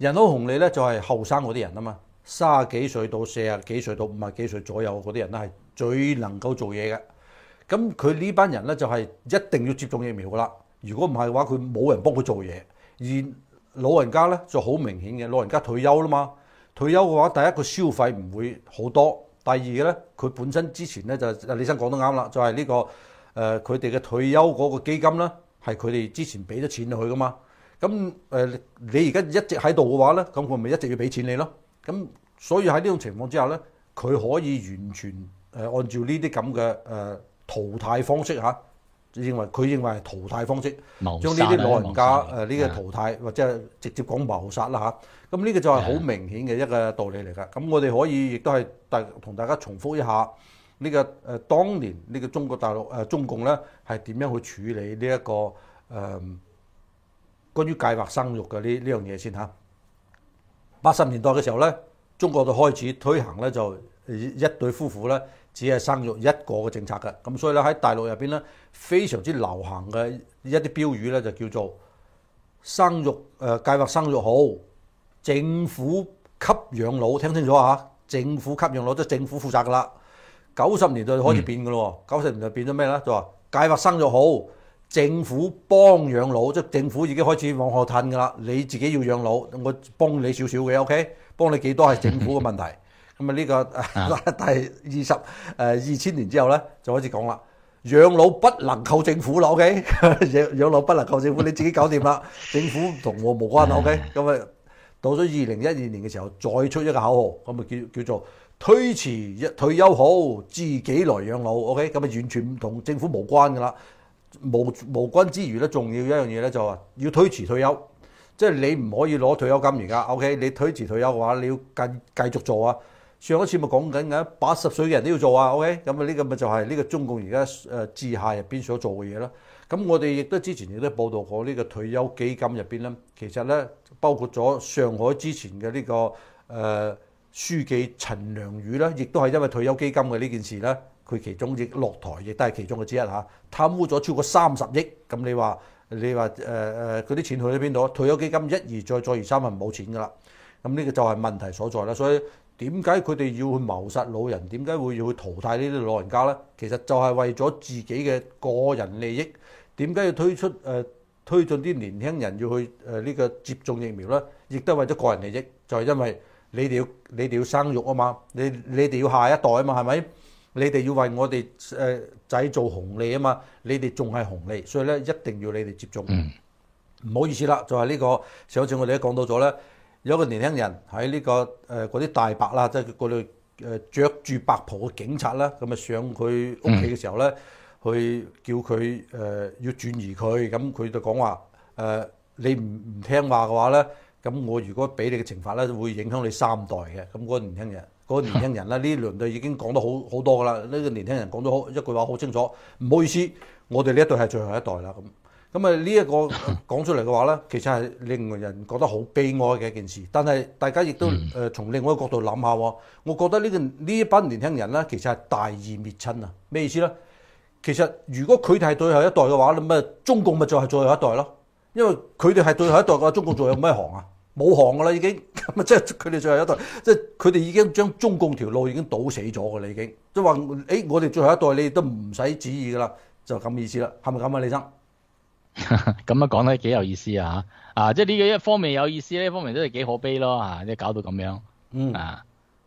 人口紅利咧就係後生嗰啲人啊嘛，30幾歲到40幾歲到50幾歲左右嗰啲人咧係最能夠做嘢嘅。咁佢呢班人咧就係一定要接種疫苗噶啦。如果唔係嘅話，佢冇人幫佢做嘢。而老人家咧就好明顯嘅，老人家退休啦嘛，退休嘅話，第一個消費唔會好多，第二嘅咧佢本身之前咧就李生講得啱啦，就係呢個佢哋嘅退休嗰個基金啦，係佢哋之前俾咗錢落去噶嘛。咁你而家一直喺度嘅話咧，咁佢咪一直要俾錢你咯。咁所以喺呢種情況之下咧，佢可以完全按照呢啲咁嘅淘汰方式嚇，佢認為係淘汰方式，將呢啲老人家呢個淘汰或者係直接講謀殺啦嚇。咁呢個就係好明顯嘅一個道理嚟㗎。咁我哋可以亦都係同大家重複一下呢個當年呢個中國大陸中共咧係點樣去處理呢一個關於計劃生育嘅呢樣嘢先嚇。80年代嘅時候咧，中國就開始推行咧就一對夫婦咧只係生育一個嘅政策嘅。咁所以咧喺大陸入邊咧非常之流行嘅一啲標語咧就叫做生育計劃生育好，政府給養老，聽清楚嚇，政府給養老即係政府負責噶啦。90年代就開始變嘅咯喎，90年代變咗咩咧？就話計劃生育好，政府幫養老，即係政府已經開始往後褪㗎啦。你自己要養老，我幫你少少嘅 ，OK， 幫你幾多係政府嘅問題。咁呢個第2000年之後咧，就開始講啦，養老不能靠政府啦 ，OK， 養老不能靠政府，你自己搞掂啦，政府同我無關啦 ，OK。咁到咗2012年嘅時候，再出一個口號，咁叫做推遲退休好，自己來養老 ，OK。咁完全同政府無關㗎啦。無關之餘咧，仲要一樣嘢咧，就話要推遲退休，即係你唔可以攞退休金而家 ，OK？ 你推遲退休嘅話，你要繼續做啊！上一次咪講緊嘅80歲嘅人都要做啊 ，OK？ 咁呢個咪就係呢個中共而家治下入邊所做嘅嘢啦。咁我哋亦都之前亦都報道過呢個退休基金入邊咧，其實咧包括咗上海之前嘅呢個書記陳良宇咧，亦都係因為退休基金嘅呢件事咧。佢其中亦落台，亦都係其中嘅之一嚇，貪污咗超過30億。咁你話嗰啲錢去咗邊度？退休基金一而再再而三係冇錢㗎啦。咁呢個就係問題所在啦。所以點解佢哋要去謀殺老人？點解會要去淘汰呢啲老人家咧？其實就係為咗自己嘅個人利益。點解要推進啲年輕人要去呢個接種疫苗咧？亦都係為咗個人利益，就係因為你哋要生育啊嘛，你哋要下一代啊嘛，係咪？你哋要為我哋製造紅利啊嘛，你哋仲係紅利，所以咧一定要你哋接種。唔好意思啦，就係呢個上次我哋都講到咗咧，有一個年輕人喺呢個嗰啲大白啦，即係嗰度著住白袍嘅警察啦，咁啊上佢屋企嘅時候咧，去叫佢要轉移佢，咁佢就講話你唔聽話嘅話咧，咁我如果俾你嘅懲罰咧，會影響你3代嘅。咁嗰個年輕人。嗰個年輕人咧，呢輪就已經講得好多噶啦。呢個年輕人講咗一句話好清楚，唔好意思，我哋呢一代係最後一代啦。咁啊呢一個講出嚟嘅話咧，其實係令人覺得好悲哀嘅一件事。但係大家亦都從另外一個角度諗下喎，我覺得呢一班年輕人咧，其實係大義滅親啊！咩意思咧？其實如果佢哋係最後一代嘅話，咁中共咪就係最後一代咯。因為佢哋係最後一代嘅話，中共仲有咩行啊？冇行噶啦，已經咁啊！即係佢哋最後一代，即係佢哋已經將中共條路已經堵死咗噶啦，已經即係話我哋最後一代你都唔使旨意噶啦，就咁意思啦，係咪咁啊，李生？ 咁啊講得幾有意思啊！即係呢個一方面有意思，呢一方面都係幾可悲咯嚇，即係搞到咁樣。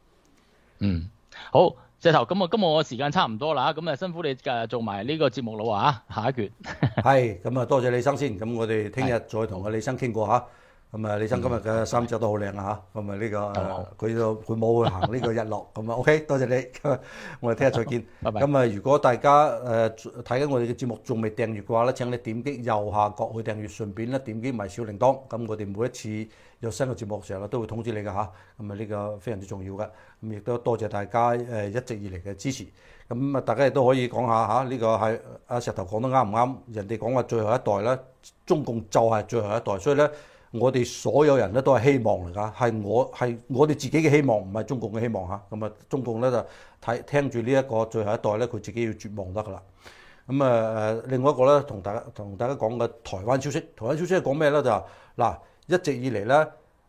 好，石頭咁啊，今日我時間差唔多啦，咁啊辛苦你做埋呢個節目啦嚇，下一橛。係咁啊，多謝李生先，咁我哋聽日再同阿李生傾過嚇。咁啊，李生今日嘅衫着得好靚啊嚇！咁啊呢個佢冇去行呢個日落，咁啊 OK， 多謝你，我哋聽日再見。拜拜。咁啊，如果大家睇緊我哋嘅節目仲未訂閱嘅話咧，請你點擊右下角去訂閱，順便咧點擊埋小鈴鐺。咁我哋每一次有新嘅節目嘅時候咧，都會通知你嘅嚇。咁啊呢個非常之重要嘅。咁亦都多謝大家一直以嚟嘅支持。咁啊，大家亦都可以講下嚇，呢個係阿石頭講得啱唔啱？人哋講話最後一代咧，中共就係最後一代，所以咧。我哋所有人咧都係希望嚟㗎，係我哋自己嘅希望，唔係中共嘅希望嚇。咁啊，中共咧就聽住呢一個最後一代咧，佢自己要絕望得㗎啦。咁啊另外一個咧，同大家講嘅台灣消息係講咩咧？就嗱，一直以嚟咧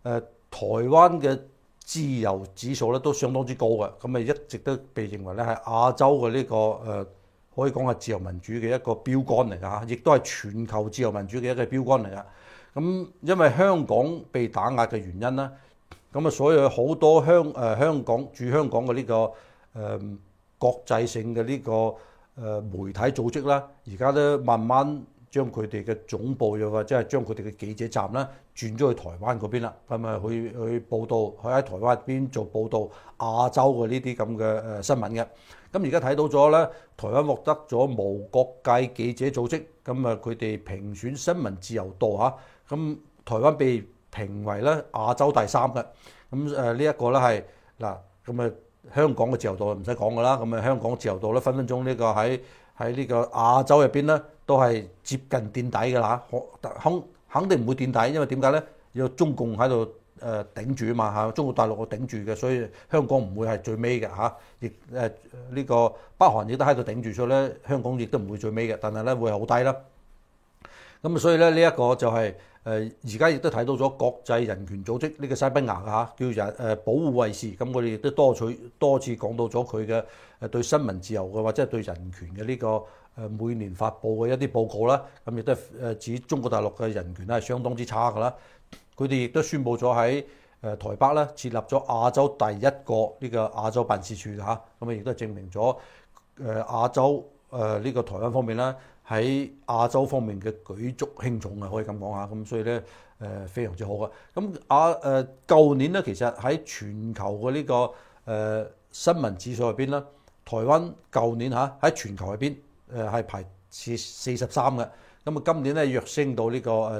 台灣嘅自由指數咧都相當之高嘅，咁一直都被認為咧係亞洲嘅呢個可以講係自由民主嘅一個標杆嚟㗎嚇，亦都係全球自由民主嘅一個標杆嚟㗎。咁因為香港被打壓嘅原因啦，咁所以好多香港嘅呢個國際性嘅呢個媒體組織啦，而家都慢慢將佢哋嘅總部又或者係將佢哋嘅記者站啦轉咗去台灣嗰邊啦，咁去報導，去喺台灣邊做報導亞洲嘅呢啲咁嘅新聞嘅。咁而家睇到咗咧，台灣獲得咗無國界記者組織，咁佢哋評選新聞自由度嚇，咁台灣被評為咧亞洲第3嘅。咁呢一個咧係嗱，咁香港嘅自由度唔使講㗎啦，咁香港自由度咧分分鐘呢個喺呢個亞洲入邊咧都係接近墊底㗎啦，肯定唔會墊底，因為點解咧？有中共喺度頂住啊嘛嚇，中國大陸頂住嘅，所以香港唔會係最尾嘅嚇，亦呢個北韓亦都喺度頂住，所以咧香港亦都唔會最尾嘅，但係咧會係好低啦。咁所以咧呢一個就係而家亦都睇到咗國際人權組織呢個西班牙嘅嚇，叫保護衛士，咁我哋亦都多次講到咗佢嘅對新聞自由嘅或者係對人權嘅呢個每年發布嘅一啲報告啦，咁亦都係指中國大陸嘅人權係相當之差㗎啦。佢哋亦都宣布咗喺台北咧設立咗亞洲第一個呢個亞洲辦事處嚇，咁亦都係證明咗亞洲呢個台灣方面啦喺亞洲方面嘅舉足輕重啊，可以咁講下。咁所以咧非常之好嘅。咁舊年咧其實喺全球嘅呢個新聞指數入邊咧，台灣舊年喺全球入邊係排43嘅。咁今年咧躍升到呢個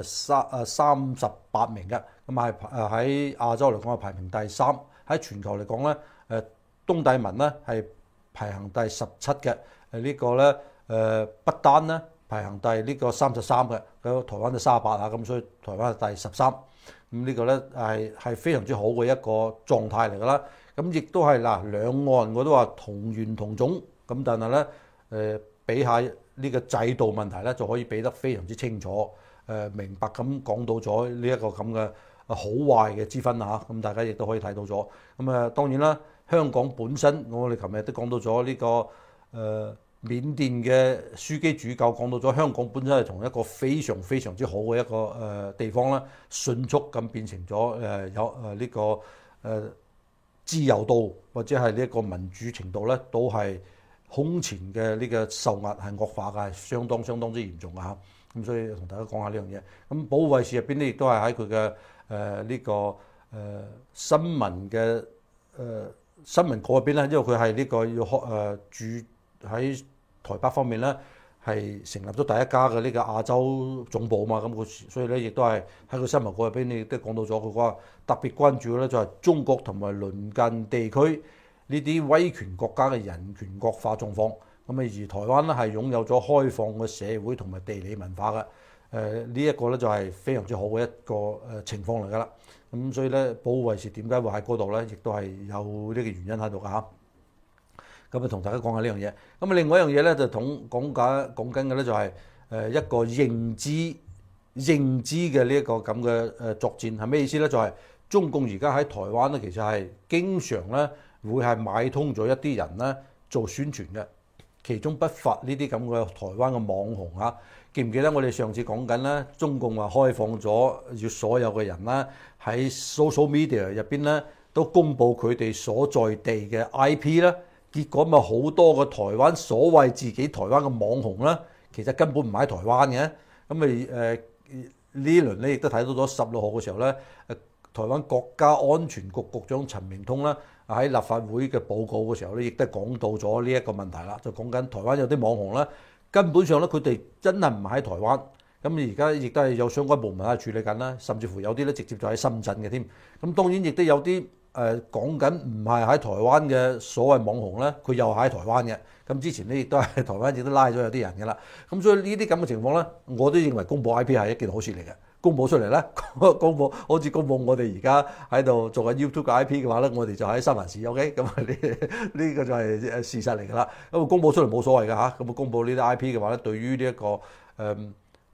38名嘅，咁係喺亞洲嚟講係排名第3，喺全球嚟講咧東帝汶咧係排行第17嘅，呢個咧不丹咧排行第呢個33嘅，台灣就38啊，咁所以台灣係第13，咁呢個咧係非常之好嘅一個狀態嚟㗎啦。咁亦都係嗱，兩岸我都話同源同種，咁但係咧比下呢個制度問題咧，就可以比得非常之清楚，明白咁講到咗呢一個咁嘅好壞嘅之分嚇，咁大家亦都可以睇到咗。咁當然啦，香港本身我哋琴日都講到咗呢個緬甸嘅樞機主教講到咗，香港本身係從一個非常非常之好嘅一個地方啦，迅速咁變成咗有呢個自由度或者係呢一個民主程度咧，都係空前嘅呢個受壓係惡化嘅，係相當之嚴重嘅嚇。咁所以同大家講下呢樣嘢。咁保護衛士入邊咧，亦都係喺佢嘅呢個新聞嘅新聞局入邊咧，因為佢係呢個要住喺台北方面咧，係成立咗第一家嘅呢個亞洲總部啊嘛。咁佢所以咧，亦都係喺個新聞局入邊，亦都講到咗佢話特別關注嘅咧，就係中國同埋鄰近地區呢啲威權國家嘅人權惡化狀況。咁而台灣咧係擁有咗開放嘅社會同埋地理文化嘅。呢一個咧就係非常之好嘅一個情況嚟㗎啦。咁所以咧，保護衛士點解會喺嗰度咧，亦都係有呢個原因喺度㗎嚇。咁同大家講下呢樣嘢。咁另外一樣嘢咧，就講緊嘅咧，就係一個認知嘅呢一個咁嘅作戰係咩意思咧？就係中共而家喺台灣咧，其實係經常咧會係買通咗一啲人咧做宣傳嘅，其中不乏呢啲咁嘅台灣嘅網紅嚇。記唔記得我哋上次講緊咧？中共話開放咗，要所有嘅人啦喺 social media 入邊咧都公佈佢哋所在地嘅 IP 啦。結果咪好多個台灣所謂自己台灣嘅網紅啦，其實根本唔喺台灣嘅。咁咪呢輪咧亦都睇到咗16號嘅時候咧，台灣國家安全局局長陳明通啦喺立法會嘅報告嘅時候咧，亦都講到咗呢一個問題啦，就講緊台灣有啲網紅啦。根本上咧，佢哋真係唔喺台灣，咁而家亦都係有相關部門喺處理緊啦，甚至乎有啲咧直接就喺深圳嘅添。咁當然亦都有啲講緊唔係喺台灣嘅所謂網紅咧，佢又喺台灣嘅。咁之前咧亦都係台灣亦都拉咗有啲人嘅啦。咁所以呢啲咁嘅情況咧，我都認為公佈 IP 係一件好事嚟嘅。公佈出嚟咧，公佈好似公佈我哋而家喺度做緊 YouTube 嘅 IP 嘅話咧，我哋就喺三藩市 OK， 咁呢個就係事實嚟㗎啦。咁公佈出嚟冇所謂㗎嚇，咁公佈呢啲 IP 嘅話咧，對於呢一個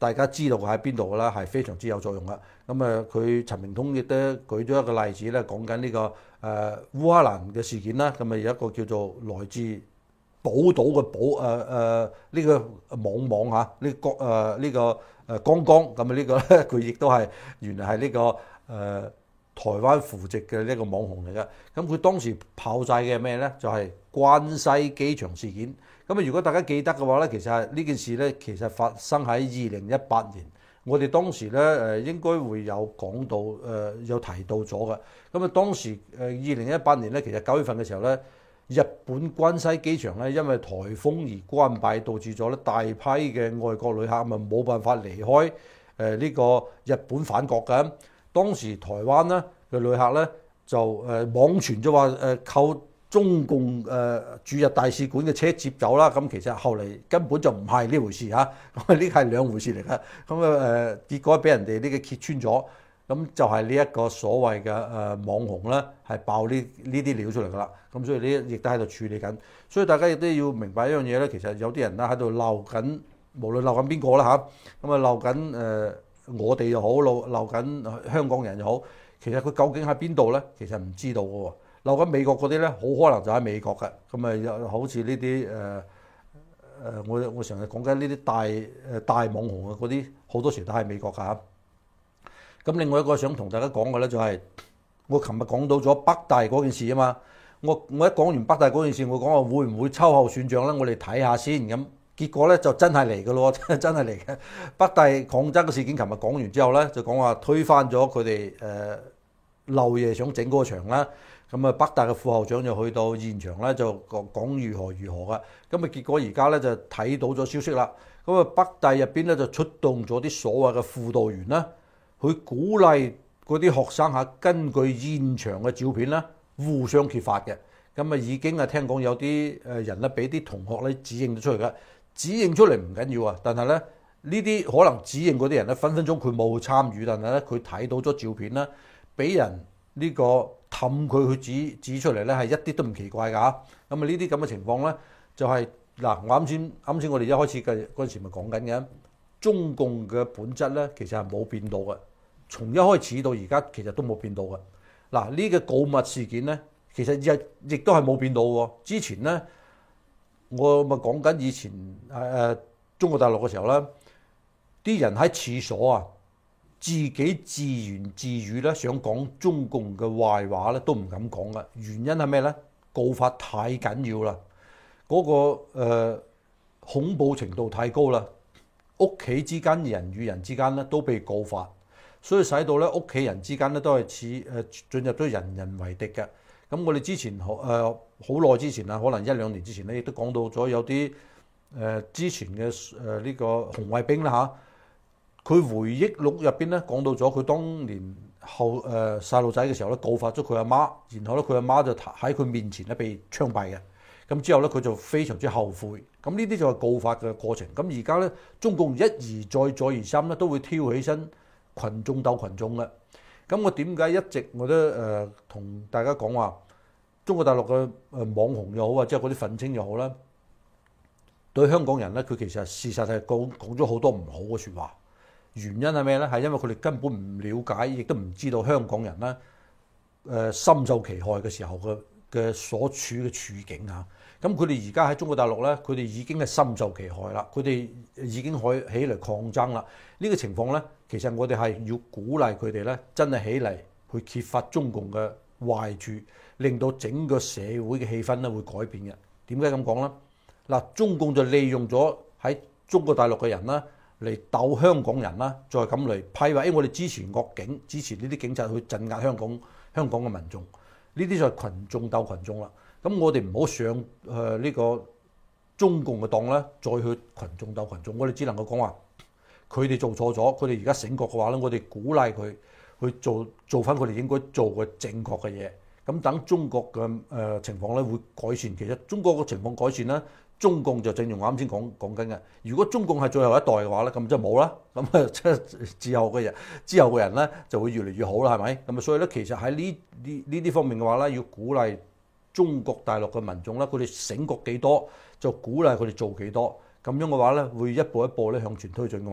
大家知道佢喺邊度㗎啦，係非常之有作用㗎。咁佢陳明通亦都舉咗一個例子咧，講緊呢個烏克蘭嘅事件啦。咁有一個叫做來自寶島嘅呢個網嚇，呢個剛剛咁呢個咧，佢亦都係原來係呢個台灣扶植嘅呢個網紅嚟嘅。咁佢當時炮製嘅咩咧？就係關西機場事件。咁如果大家記得嘅話咧，其實呢件事咧，其實發生喺2018年。我哋當時咧應該會有講到有提到咗嘅。咁當時2018年咧，其實9月份嘅時候咧，日本關西機場咧因為颱風而關閉，導致咗咧大批嘅外國旅客咪冇辦法離開呢個日本返國嘅。當時台灣咧嘅旅客咧就網傳咗話靠中共駐日大使館嘅車接走啦。咁其實後嚟根本就唔係呢回事嚇，咁呢個係兩回事嚟嘅。咁結果俾人哋呢個揭穿咗，咁就係呢一個所謂嘅網紅咧係爆呢啲料出嚟㗎啦。咁所以呢亦都喺度處理緊。所以大家亦都要明白一樣嘢咧，其實有啲人咧喺度鬧緊，無論鬧緊邊個啦嚇，咁鬧緊我哋又好，鬧緊香港人又好，其實佢究竟喺邊度咧？其實唔知道嘅喎。鬧緊美國嗰啲咧，好可能就喺美國嘅。咁好似呢啲我成日講緊呢啲大網紅啊，嗰啲好多時都喺美國㗎。咁另外一個想同大家講嘅咧，就係我琴日講到咗北大嗰件事啊嘛。我一講完北大嗰件事，我講話會唔會秋後算賬咧？我哋睇下先。咁結果咧就真係嚟嘅咯，真係嚟嘅。北大抗爭嘅事件，琴日講完之後咧，就講話推翻咗佢哋漏夜想整嗰個場啦。咁北大嘅副校長就去到現場咧，就講如何嘅。咁結果而家咧就睇到咗消息啦。咁北大入邊咧就出動咗啲所謂嘅輔導員啦，去鼓勵嗰啲學生根據現場嘅照片啦，互相揭發嘅。咁已經聽講有啲人咧俾啲同學咧指認咗出嚟嘅，指認出嚟唔緊要啊，但係咧呢啲可能指認嗰啲人咧分分鐘佢冇參與，但係咧佢睇到咗照片啦，俾人呢個氹佢去指出嚟咧係一啲都唔奇怪㗎。咁呢啲咁嘅情況咧就係嗱，我啱先我哋一開始嘅嗰陣時咪講緊嘅，中共嘅本質咧其實係冇變到嘅，從一開始到而家其實都冇變到嘅。嗱，呢個告密事件咧，其實亦都係冇變到喎。之前咧，我咪講緊以前中國大陸嘅時候咧，啲人喺廁所啊，自己自言自語咧，想講中共嘅壞話咧，都唔敢講嘅。原因係咩咧？告發太緊要啦，嗰個恐怖程度太高啦，屋企之間人與人之間咧都被告發。所以使到咧屋企人之間咧都係進入咗人人為敵嘅。咁我哋之前好耐之前啦，可能1-2年之前咧，亦都講到咗有啲之前嘅呢個紅衛兵啦嚇，佢回憶錄入邊咧講到咗佢當年細路仔嘅時候咧告發咗佢阿媽，然後咧佢阿媽就喺佢面前咧被槍斃嘅。咁之後咧佢就非常之後悔。咁呢啲就係告發嘅過程。咁而家咧中共一而再而三咧都會挑起身群眾鬥群眾嘅。咁我點解一直我都同大家講話，中國大陸嘅網紅又好啊，即係嗰啲憤青又好啦，對香港人咧，佢其實事實係講咗好多唔好嘅説話。原因係咩咧？係因為佢哋根本唔了解，亦都唔知道香港人咧深受其害嘅時候嘅所處嘅處境嚇。咁佢哋而家喺中國大陸咧，佢哋已經係深受其害啦，佢哋已經可以起嚟抗爭啦。呢個情況咧，其實我哋係要鼓勵佢哋咧，真係起嚟去揭發中共嘅壞處，令到整個社會嘅氣氛咧會改變嘅。點解咁講咧？嗱，中共就利用咗喺中國大陸嘅人啦，嚟鬥香港人啦，再咁嚟批話，我哋支持惡警，支持呢啲警察去鎮壓香港嘅民眾，呢啲就係群眾鬥群眾啦。咁我哋唔好上呢個中共嘅當咧，再去群眾鬥群眾。我哋只能夠講話，佢哋做錯咗，佢哋而家醒覺嘅話咧，我哋鼓勵佢去做翻佢哋應該做嘅正確嘅嘢。咁等中國嘅情況咧會改善。其實中國嘅情況改善咧，中共就正如我啱先講緊嘅。如果中共係最後一代嘅話咧，咁就冇啦。咁即係之後嘅人咧就會越嚟越好啦，係咪？咁所以咧，其實喺呢啲方面嘅話咧，要鼓勵中國大陸嘅民眾咧，佢哋醒覺幾多就鼓勵佢哋做幾多。咁樣嘅話咧，會一步一步咧向前推進嘅話咧，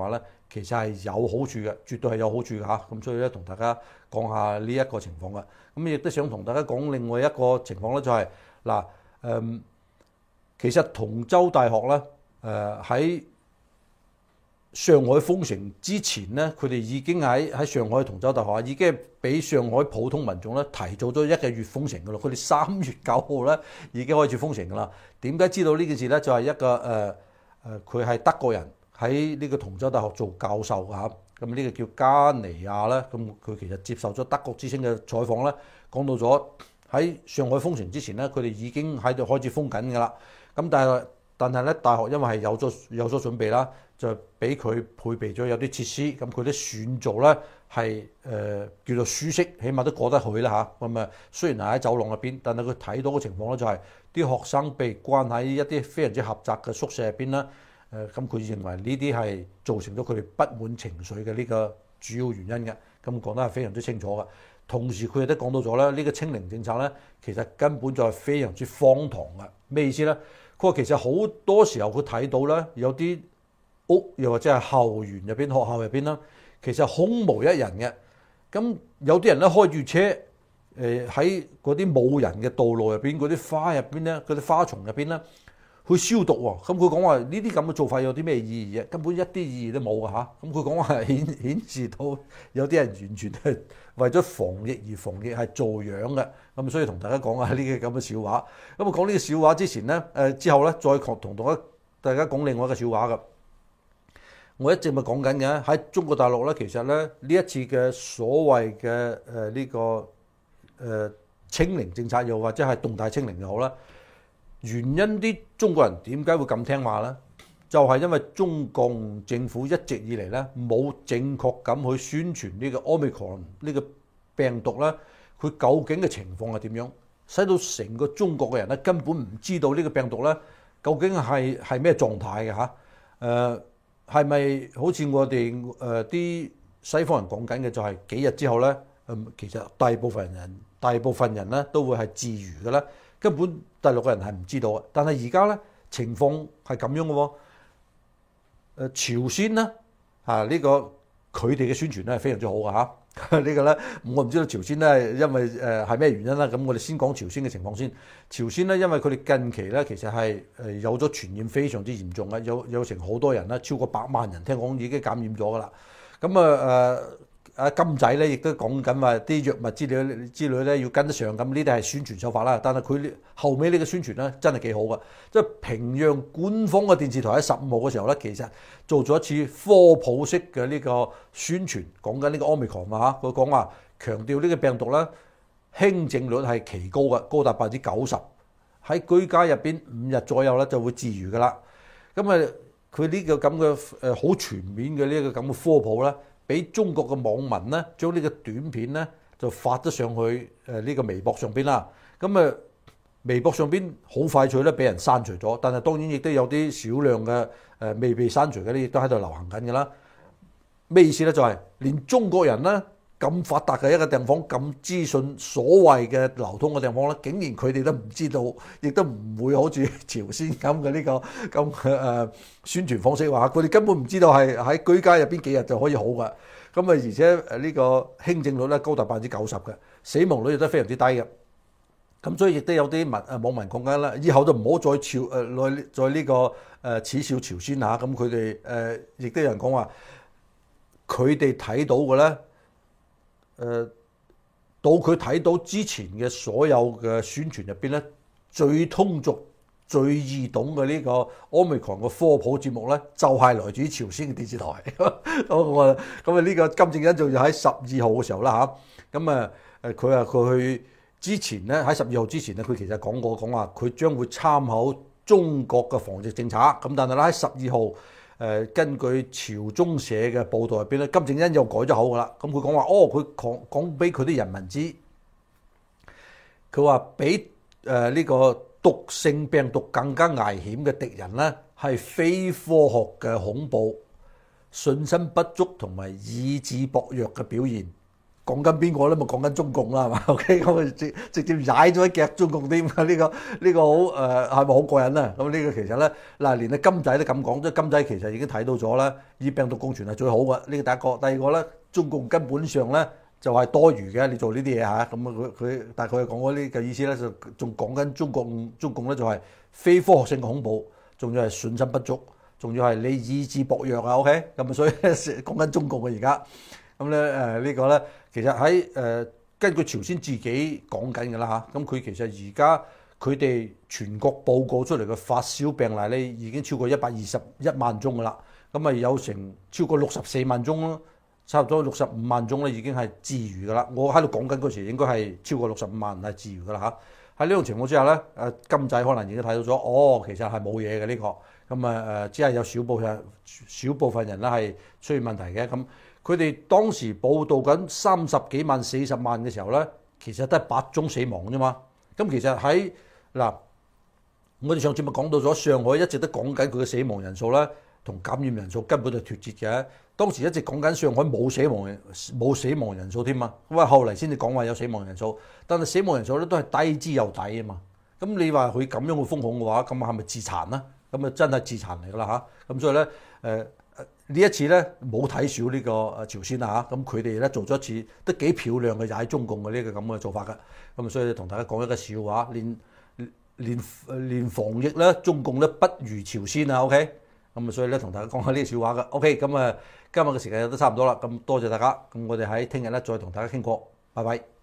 其實係有好處嘅，絕對係有好處嘅嚇。咁所以咧，同大家講下呢一個情況嘅。咁亦都想同大家講另外一個情況咧，就係嗱其實同州大學咧喺上海封城之前咧，佢哋已經喺上海同州大學已經俾上海普通民眾咧提早咗1個月封城噶啦。佢哋3月9號咧已經開始封城噶啦。點解知道呢件事咧？就係一個佢係德國人喺呢個同州大學做教授㗎嚇。咁呢個叫加尼亞咧，咁佢其實接受咗德國之聲嘅採訪咧，講到咗喺上海封城之前咧，佢哋已經喺度開始封緊㗎啦。咁但係咧，大學因為係有咗準備啦。就俾佢配備咗有啲設施，咁佢啲選做咧係叫做舒適，起碼都過得去啦嚇。咁雖然係喺走廊入邊，但係佢睇到嘅情況咧就係啲學生被關喺一啲非常之狹窄嘅宿舍入邊啦。咁佢認為呢啲係造成咗佢哋不滿情緒嘅呢個主要原因嘅。咁講得係非常之清楚嘅。同時佢哋都講到咗咧，呢個清零政策咧其實根本就係非常之荒唐嘅。咩意思咧？佢話其實好多時候佢睇到咧有啲屋又或者係校園入邊、學校入邊啦，其實空無一人嘅。咁有啲人咧開住車，喺嗰啲冇人嘅道路入邊、嗰啲花入邊咧、嗰啲花叢入邊咧，去消毒喎。咁佢講話呢啲咁嘅做法有啲咩意義啊？根本一啲意義都冇㗎嚇。咁佢講話顯示到有啲人完全係為咗防疫而防疫，係做樣嘅。咁所以同大家講下呢個咁嘅笑話。咁講呢個笑話之前咧，之後咧再同大家講另外一個笑話㗎。我一直咪講緊嘅喺中國大陸咧，其實咧呢一次嘅所謂嘅呢個清零政策又或者係動態清零又好啦，原因啲中國人點解會咁聽話咧？就係因為中共政府一直以嚟咧冇正確咁去宣傳呢個 Omicron 呢個病毒咧，佢究竟嘅情況係點樣，使到成個中國嘅人咧根本唔知道呢個病毒咧究竟係咩狀態嘅嚇。係咪好似我哋啲西方人講緊嘅，就係幾日之後咧？其實大部分人咧都會係自愈嘅啦，根本大陸嘅人係唔知道嘅。但係而家咧情況係咁樣嘅喎。朝鮮咧呢個佢哋嘅宣傳咧係非常之好嘅嚇。呢個咧我唔知道朝鮮咧因為係咩原因啦。咁我哋先講朝鮮嘅情況先。朝鮮咧因為佢哋近期咧其實係有咗傳染非常之嚴重嘅，有成好多人啦，超過100萬人聽講已經感染咗㗎啦。咁阿金仔咧亦都講緊話啲藥物資料之類咧要跟得上，咁呢啲係宣傳手法啦。但係佢後尾呢個宣傳咧真係幾好嘅，即係平壤官方嘅電視台喺15號嘅時候咧，其實做咗一次科普式嘅呢個宣傳，講緊呢個 Omicron 啊，佢講話強調呢個病毒咧輕症率係奇高嘅，高達90%，喺居家入邊5日左右咧就會治愈㗎啦。咁佢呢個咁嘅好全面嘅呢個咁嘅科普咧，俾中國嘅網民咧將呢個短片咧就發咗上去呢個微博上邊啦。咁微博上邊好快脆咧俾人刪除咗，但係當然亦都有啲少量嘅未被刪除嘅咧，亦都喺度流行緊㗎啦。咩意思咧？就係連中國人咧咁發達嘅一個地方，咁資訊所謂嘅流通嘅地方咧，竟然佢哋都唔知道，亦都唔會好似朝鮮咁嘅呢個咁嘅宣傳方式話，佢哋根本唔知道係喺居家入邊幾日就可以好㗎。咁而且呢個輕症率咧高達90%嘅，死亡率亦都非常之低嘅。咁所以亦都有啲網民講緊啦，以後就唔好再呢個恥笑朝鮮嚇。咁佢哋亦都有人講話，佢哋睇到嘅咧。到佢睇到之前嘅所有嘅宣傳入邊咧，最通俗、最易懂嘅呢個 Omicron 嘅科普節目咧，就係來自於朝鮮嘅電視台。咁呢個金正恩就喺12號嘅時候啦嚇。咁佢之前咧喺12號之前咧，佢其實講話佢將會參考中國嘅防疫政策。咁但係咧喺12號。根據朝中社嘅報導入邊咧，金正恩又改咗口㗎啦。咁佢講話，佢講俾佢啲人民知，佢話比呢個毒性病毒更加危險嘅敵人咧，係非科學嘅恐怖、信心不足同埋意志薄弱嘅表現。 講緊邊個咧？咪講緊中共啦，係嘛？OK，咁啊直接踩咗一腳中共添啊！呢個好係咪好過癮啊？咁呢個其實咧嗱，連阿金仔都咁講，即係金仔其實已經睇到咗啦，以病毒共存係最好嘅。呢個第一個，第二個咧，中共根本上咧就係多餘嘅，你做呢啲嘢嚇。咁啊佢大概講嗰啲嘅意思咧，就仲講緊中共咧就係非科學性嘅恐怖，仲要係信心不足，仲要係你意志薄弱啊。OK，咁所以講緊中共嘅而家。咁咧呢個咧，其實喺根據朝鮮自己講緊㗎啦嚇，咁佢其實而家佢哋全國報告出嚟嘅發燒病例咧已經超過121萬宗㗎啦，咁啊有成超過64萬宗咯，差唔多65萬宗咧已經係治癒㗎啦。我喺度講緊嗰時應該係超過65萬係治癒㗎啦嚇。喺呢種情況之下咧，金仔可能已經睇到咗，其實係冇嘢嘅呢個，咁只係有少部分人咧係出現問題嘅咁。佢哋當時報道緊30幾萬、40萬嘅時候咧，其實都係8宗死亡啫嘛。咁其實喺嗱，我哋上次咪講到咗上海一直都講緊佢嘅死亡人數咧，同感染人數根本就脫節嘅。當時一直講緊上海冇死亡人數添啊，咁啊後嚟先至講話有死亡人數，但係死亡人數咧都係低之又低啊嘛。咁你話佢咁樣去封控嘅話，咁係咪自殘啊？咁啊真係自殘嚟㗎啦嚇。咁所以咧呢一次咧冇睇少呢個朝鮮啊嚇，咁佢哋咧做咗一次都幾漂亮嘅踩中共嘅呢個咁嘅做法㗎。咁所以同大家講一個笑話，連防疫咧，中共咧不如朝鮮啊。OK，咁啊所以咧同大家講下呢個笑話㗎。OK，咁今日嘅時間都差唔多啦，咁多謝大家，咁我哋喺聽日咧再同大家傾過，拜拜。